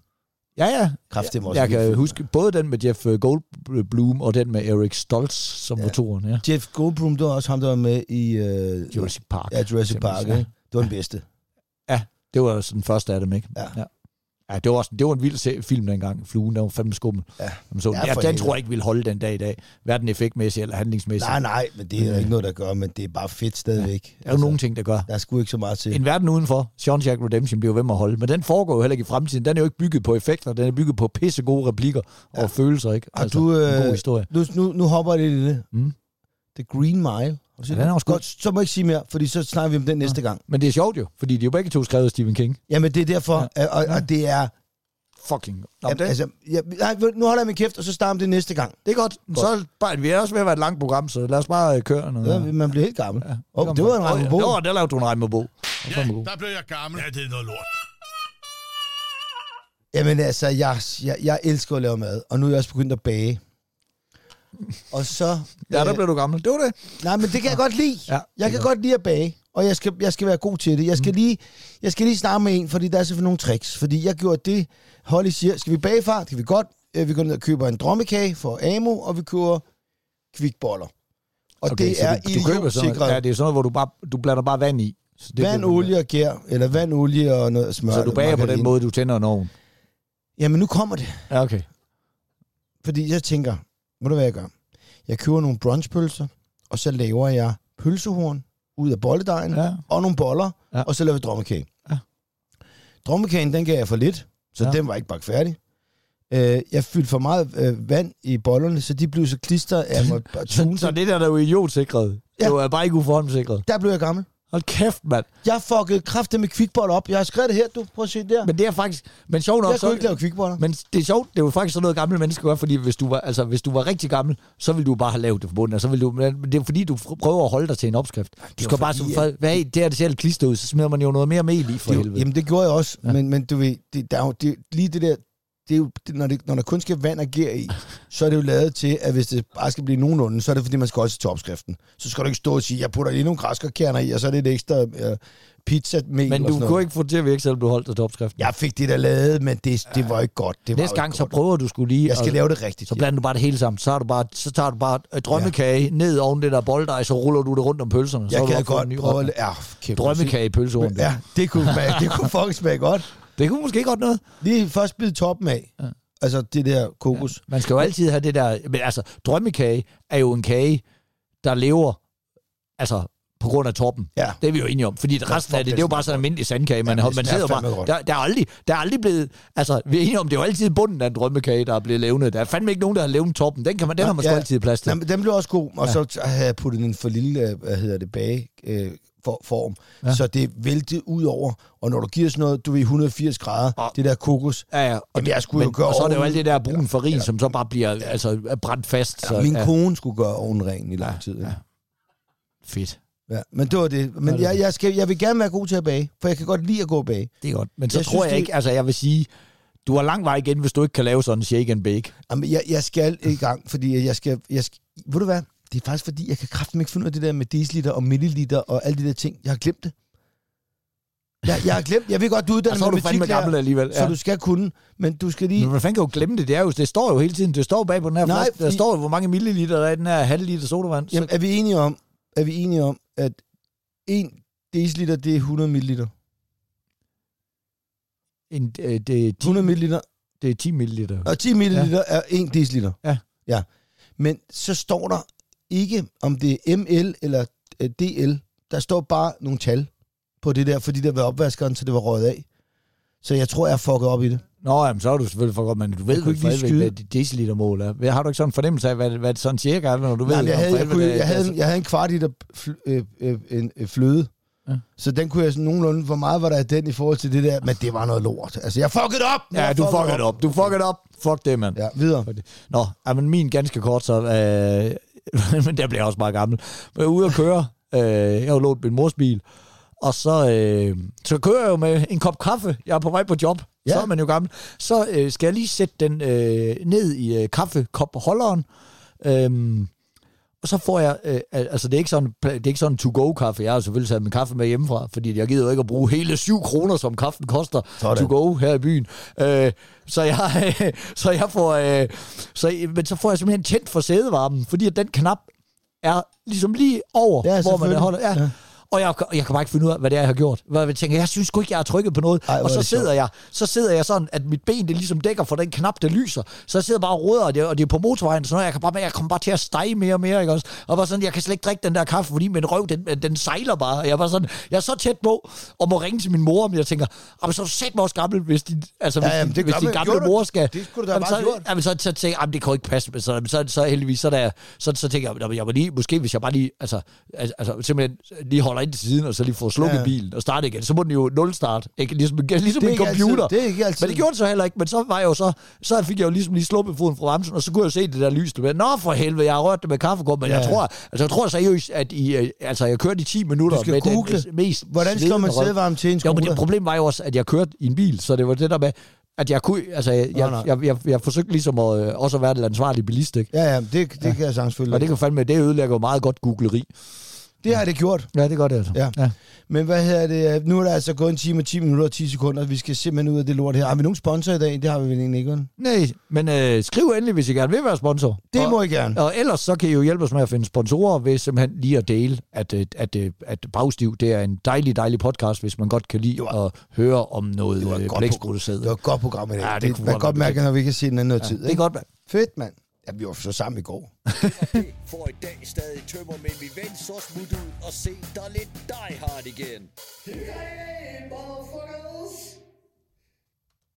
Speaker 2: Ja, ja.
Speaker 3: Kraftigt også.
Speaker 2: Jeg kan film. huske både den med Jeff Goldblum og den med Eric Stoltz som ja. motoren. Ja.
Speaker 3: Jeff Goldblum, det var også ham, der var med i... Uh,
Speaker 2: Jurassic Park.
Speaker 3: Ja, Jurassic Park. Ja. Det var den bedste.
Speaker 2: Ja, det var den første af dem, ikke?
Speaker 3: Ja.
Speaker 2: ja. Ja, det var, også, det var en vild film dengang. Fluen, der var fandme skummel. Ja. Så, ja, den tror jeg ikke vil holde den dag i dag. Hverken effektmæssigt eller handlingsmæssigt.
Speaker 3: Nej, nej, men det er jo ikke noget, der gør, men det er bare fedt stadigvæk.
Speaker 2: Ja. Der er jo nogle ting, der gør.
Speaker 3: Der er sgu ikke så meget til.
Speaker 2: En verden udenfor, Shawshank Redemption, bliver ved med at holde. Men den foregår jo heller ikke i fremtiden. Den er jo ikke bygget på effekter. Den er bygget på pisse gode replikker ja. og følelser, ikke?
Speaker 3: Altså, du, øh, en god historie. Nu, nu, nu hopper jeg lidt i det. Mm. The Green Mile. Ja, den er også godt. Så må jeg ikke sige mere, fordi så snakker vi om den ja. næste gang.
Speaker 2: Men det er sjovt jo, fordi de er jo begge to skrevet af Stephen King.
Speaker 3: Jamen, det er derfor, ja. og, og det er...
Speaker 2: Fucking.
Speaker 3: Nå, ja, altså, jeg, nej, nu holder jeg min kæft, og så starter det næste gang.
Speaker 2: Det er godt. godt. Så bare, vi er også ved at være et langt program, så lad os bare uh, køre noget.
Speaker 3: Ja, man bliver helt gammel. Ja. Oh, det var en Reimer Bo.
Speaker 2: Nå, der lavede du en Reimer Bo.
Speaker 4: Ja, der blev jeg gammel. Ja, det er noget lort.
Speaker 3: Jamen altså, jeg, jeg, jeg elsker at lave mad, og nu er jeg også begyndt at bage. Og så...
Speaker 2: ja, der blev du gammel. Det var det.
Speaker 3: Nej, men det kan jeg godt lide. Ja, jeg kan godt. godt lide at bage, og jeg skal, jeg skal være god til det. Jeg skal, mm. lige, jeg skal lige snakke med en, fordi der er selvfølgelig nogle tricks. Fordi jeg gjorde det, Holly siger, skal vi bage, far? Skal vi godt? Vi går ned og køber en drømmekage for Amo, og vi køber kvikboller. Og okay, det er
Speaker 2: du, du køber sådan noget, ja, det er sådan noget, hvor du, bare, du blander bare vand i.
Speaker 3: Så det vand, olie og gær, eller vand, olie og noget smør.
Speaker 2: Så du bager på den måde, du tænder en ovn?
Speaker 3: Jamen, nu kommer det.
Speaker 2: Ja, okay.
Speaker 3: Fordi jeg tænker, ved du hvad jeg gør? Jeg køber nogle brunchpølser, og så laver jeg pølsehorn ud af bolledejen, ja. og nogle boller, ja. og så laver vi drømmekage. Ja. Drømmekagen, den gav jeg for lidt, så ja. den var ikke bagt færdig. Uh, jeg fyldte for meget uh, vand i bollerne, så de blev så klistret af mig.
Speaker 2: så, så det der, der er jo idiotsikret. Ja. Det var bare ikke uforhåndssikret.
Speaker 3: Der blev jeg gammel.
Speaker 2: Hold kæft, mand.
Speaker 3: Jeg fuckede kraftigt med kvikboller op. Jeg har skrevet det her, du. Prøv at se der.
Speaker 2: Men det er faktisk... Men sjovt nok...
Speaker 3: Jeg kunne ikke lave kvikboller.
Speaker 2: Men det er sjovt. Det er jo faktisk sådan noget, gamle mennesker gør, fordi hvis du var, altså, hvis du var rigtig gammel, så ville du bare have lavet det forbundet, og så ville du... Men det er fordi, du prøver at holde dig til en opskrift. Du skal bare... Så, for, hvad, det er det selv klister ud, så smider man jo noget mere mel i for
Speaker 3: det,
Speaker 2: helvede.
Speaker 3: Jamen, det gjorde jeg også. Ja. Men, men du ved, det, der er jo, det, lige det der... Det er jo, det, når, det, når der kun skal vand og gær i, så er det jo lavet til, at hvis det bare skal blive nogenlunde, så er det fordi, man skal også til opskriften. Så skal du ikke stå og sige, jeg putter lige nogle græskarkerner i, og så er det et ekstra uh, pizza-mel.
Speaker 2: Men du kunne ikke få til at virke, selvom du holdt dig til opskriften.
Speaker 3: Jeg fik det der lavet, men det, det var ikke godt. Det
Speaker 2: Næste
Speaker 3: var
Speaker 2: gang, så prøver du skulle lige...
Speaker 3: Jeg skal og, lave det rigtigt.
Speaker 2: Så blander du bare det hele sammen. Så, er du bare, så tager du bare et drømmekage ja. ned oven det der bolddej, så ruller du det rundt om pølserne.
Speaker 3: Jeg
Speaker 2: så
Speaker 3: kan godt prøve... Ja,
Speaker 2: drømmekage i pølseormen.
Speaker 3: Ja, det kunne, smage, det kunne fucking smage godt.
Speaker 2: Det kunne måske godt noget.
Speaker 3: Lige først bide toppen af. Ja. Altså det der kokos.
Speaker 2: Ja, man skal jo altid have det der... Men altså, drømmekage er jo en kage, der lever altså på grund af toppen. Ja. Det er vi jo enige om. Fordi det resten af det, det er jo bare sådan en almindelig sandkage. Man, ja, man sidder bare... Der, der, er aldrig, der er aldrig blevet... Altså, vi er enige om, det er jo altid bunden af en drømmekage, der er blevet levnet. Der er fandme ikke nogen, der har levnet toppen. Den, kan man, den ja, har man sgu ja, altid plads til.
Speaker 3: Jamen, den blev også god. Og ja. så har jeg puttet en for lille, hvad hedder det, bage... Øh, For, form, ja. så det vælter ud over, og når du giver sådan noget, du ved, et hundrede og firs grader, ja. det der kokos,
Speaker 2: ja, ja. Og,
Speaker 3: jamen, jeg skulle
Speaker 2: men,
Speaker 3: jo gøre
Speaker 2: og så er det jo alt det der brun farin, ja. som så bare bliver ja. altså, brændt fast.
Speaker 3: Ja,
Speaker 2: så,
Speaker 3: min
Speaker 2: ja.
Speaker 3: kone skulle gøre ovnen ren i lang tid. Ja. Ja.
Speaker 2: Fedt.
Speaker 3: Ja, men det var det. Men jeg, jeg, skal, jeg vil gerne være god til at bage, for jeg kan godt lide at gå og bage.
Speaker 2: Det er godt. Men så jeg tror synes, jeg ikke, altså jeg vil sige, du har lang vej igen, hvis du ikke kan lave sådan en shake and bake.
Speaker 3: Jamen, jeg, jeg skal i gang, fordi jeg skal, jeg skal... Ved du hvad? Det er faktisk fordi, jeg kan kraften ikke finde ud af det der med deciliter og milliliter og alle de der ting. Jeg har glemt det. Jeg, jeg har glemt, jeg ved godt, du er uddannet
Speaker 2: med matematiklærer, alligevel. Ja.
Speaker 3: Så du skal kunne, men du skal lige...
Speaker 2: Men hvordan kan du glemme det? Det, er jo, det står jo hele tiden, det står bag på den her
Speaker 3: Nej,
Speaker 2: flaske. Der står jo, hvor mange milliliter der er i den her halv liter sodavand.
Speaker 3: Jamen, er vi enige om, er vi enige om, at en deciliter, det er hundrede milliliter?
Speaker 2: En, øh, det er ti,
Speaker 3: hundrede milliliter?
Speaker 2: Det er ti milliliter.
Speaker 3: Og ti milliliter ja. er en deciliter?
Speaker 2: Ja.
Speaker 3: Ja. Men så står der ikke, om det er M L eller D L. Der står bare nogle tal på det der, fordi der var opvaskeren, så det var røget af. Så jeg tror, jeg har fucket op i det.
Speaker 2: Nå, jamen, så er du selvfølgelig fucket op, men du ved jo ikke, hvad dit decilitermål er. Har du ikke sådan en fornemmelse af, hvad, hvad det sådan cirka er, når du
Speaker 3: Nej,
Speaker 2: ved?
Speaker 3: Jeg havde, jeg, kunne, jeg, havde, jeg havde en kvart liter fl- øh, øh, en, øh, fløde. Ja. Så den kunne jeg sådan nogenlunde, hvor meget var der af den i forhold til det der, men det var noget lort. Altså, jeg fuckede op!
Speaker 2: Ja,
Speaker 3: jeg
Speaker 2: du fuckede op. op. Du fuckede op. Fuck det, mand.
Speaker 3: Ja, videre.
Speaker 2: Nå, men min ganske kort, så... Øh, men der bliver jeg også meget gammel. Jeg er ude at køre. Øh, jeg har lånt min mors bil. Og så, øh, så kører jeg jo med en kop kaffe. Jeg er på vej på job. Ja. Så er man jo gammel. Så øh, skal jeg lige sætte den øh, ned i øh, kaffekopholderen. Øhm, og så får jeg, øh, altså det er ikke sådan, det er ikke sådan en to-go-kaffe. Jeg har selvfølgelig taget min kaffe med hjemmefra, fordi jeg gider jo ikke at bruge hele syv kroner, som kaffen koster sådan. To-go her i byen. Øh, så jeg, øh, så jeg får, øh, så, men så får jeg simpelthen tændt for sædevarmen, fordi at den knap er ligesom lige over, ja, hvor man holder. Ja. Ja. Og jeg, jeg kan bare ikke finde ud af, hvad det er, jeg har gjort. Jeg tænker, jeg synes sgu ikke, jeg har trykket på noget. Ej, og så sidder, jeg, så sidder jeg sådan, at mit ben det ligesom dækker for den knap, der lyser. Så jeg sidder bare og råder, og det, og det er på motorvejen. Så jeg, kan bare, jeg kommer bare til at stege mere og mere. Ikke også? Og bare sådan, jeg kan slet ikke drikke den der kaffe, fordi min røv, den, den sejler bare. Jeg er, bare sådan, jeg er så tæt på, og må ringe til min mor, men jeg tænker, så er du sæt mig også gammel, hvis din, altså, hvis, ja, jamen, din, hvis din gamle gjorde, mor skal... Det skulle du da bare så, gjort. Jamen, så, så tænker jeg, det kan jo ikke passe. Så, så, så, så heldigvis, så, der, så, så tænker jeg, jeg må lige, måske hvis jeg bare lige, altså, altså simpelthen lige holder ind til siden, og så lige få slukket ja. bilen og starte igen, så må den jo nul start, ikke? Ligesom, ligesom en computer.
Speaker 3: Altid, det er ikke altid.
Speaker 2: Men det gjorde det så heller ikke, men så var jeg jo så, så fik jeg jo ligesom lige sluppet foden fra bremsen, og så kunne jeg jo se det der lys, der nå for helvede, jeg har rørt det med kaffekop, men ja. jeg tror, altså jeg tror seriøst, at I, altså jeg kørte i ti minutter med
Speaker 3: google.
Speaker 2: den mest
Speaker 3: hvordan skal man sædevarme til en scooter?
Speaker 2: Jo, men det problem var jo også, at jeg kørte i en bil, så det var det der med, at jeg kunne, altså jeg, jeg, jeg, jeg, jeg, jeg forsøgte ligesom at, øh, også at være den ansvarlige bilist, ikke?
Speaker 3: Ja, ja, det, det ja. kan jeg sagtens følge.
Speaker 2: Og det kan fandme, det ødelægger jo meget godt googleri.
Speaker 3: Det har det gjort.
Speaker 2: Ja, det gør det altså.
Speaker 3: Ja. Ja. Men hvad her det? Nu er der altså gået en time og ti minutter og ti sekunder. Vi skal simpelthen ud af det lort her. Har vi nogen sponsor i dag? Det har vi vel egentlig ikke.
Speaker 2: Nej, men øh, skriv endelig, hvis I gerne vil være sponsor.
Speaker 3: Det
Speaker 2: og,
Speaker 3: må I gerne.
Speaker 2: Og ellers så kan I jo hjælpe os med at finde sponsorer ved simpelthen lige at dele, at, at, at, at Bagstiv, det er en dejlig, dejlig podcast, hvis man godt kan lide var, at høre om noget blæksprutesæde.
Speaker 3: Det var et godt program i dag.
Speaker 2: Ja, det,
Speaker 3: det man kan godt mærke, når vi kan se den anden noget
Speaker 2: ja,
Speaker 3: tid.
Speaker 2: Det er godt, mand.
Speaker 3: Fedt, mand. Ja, vi var så sammen i går.
Speaker 1: For i dag stadig tømmer, men vi vent så smut ud og se der lidt Die Hard igen. Hey, motherfuckers!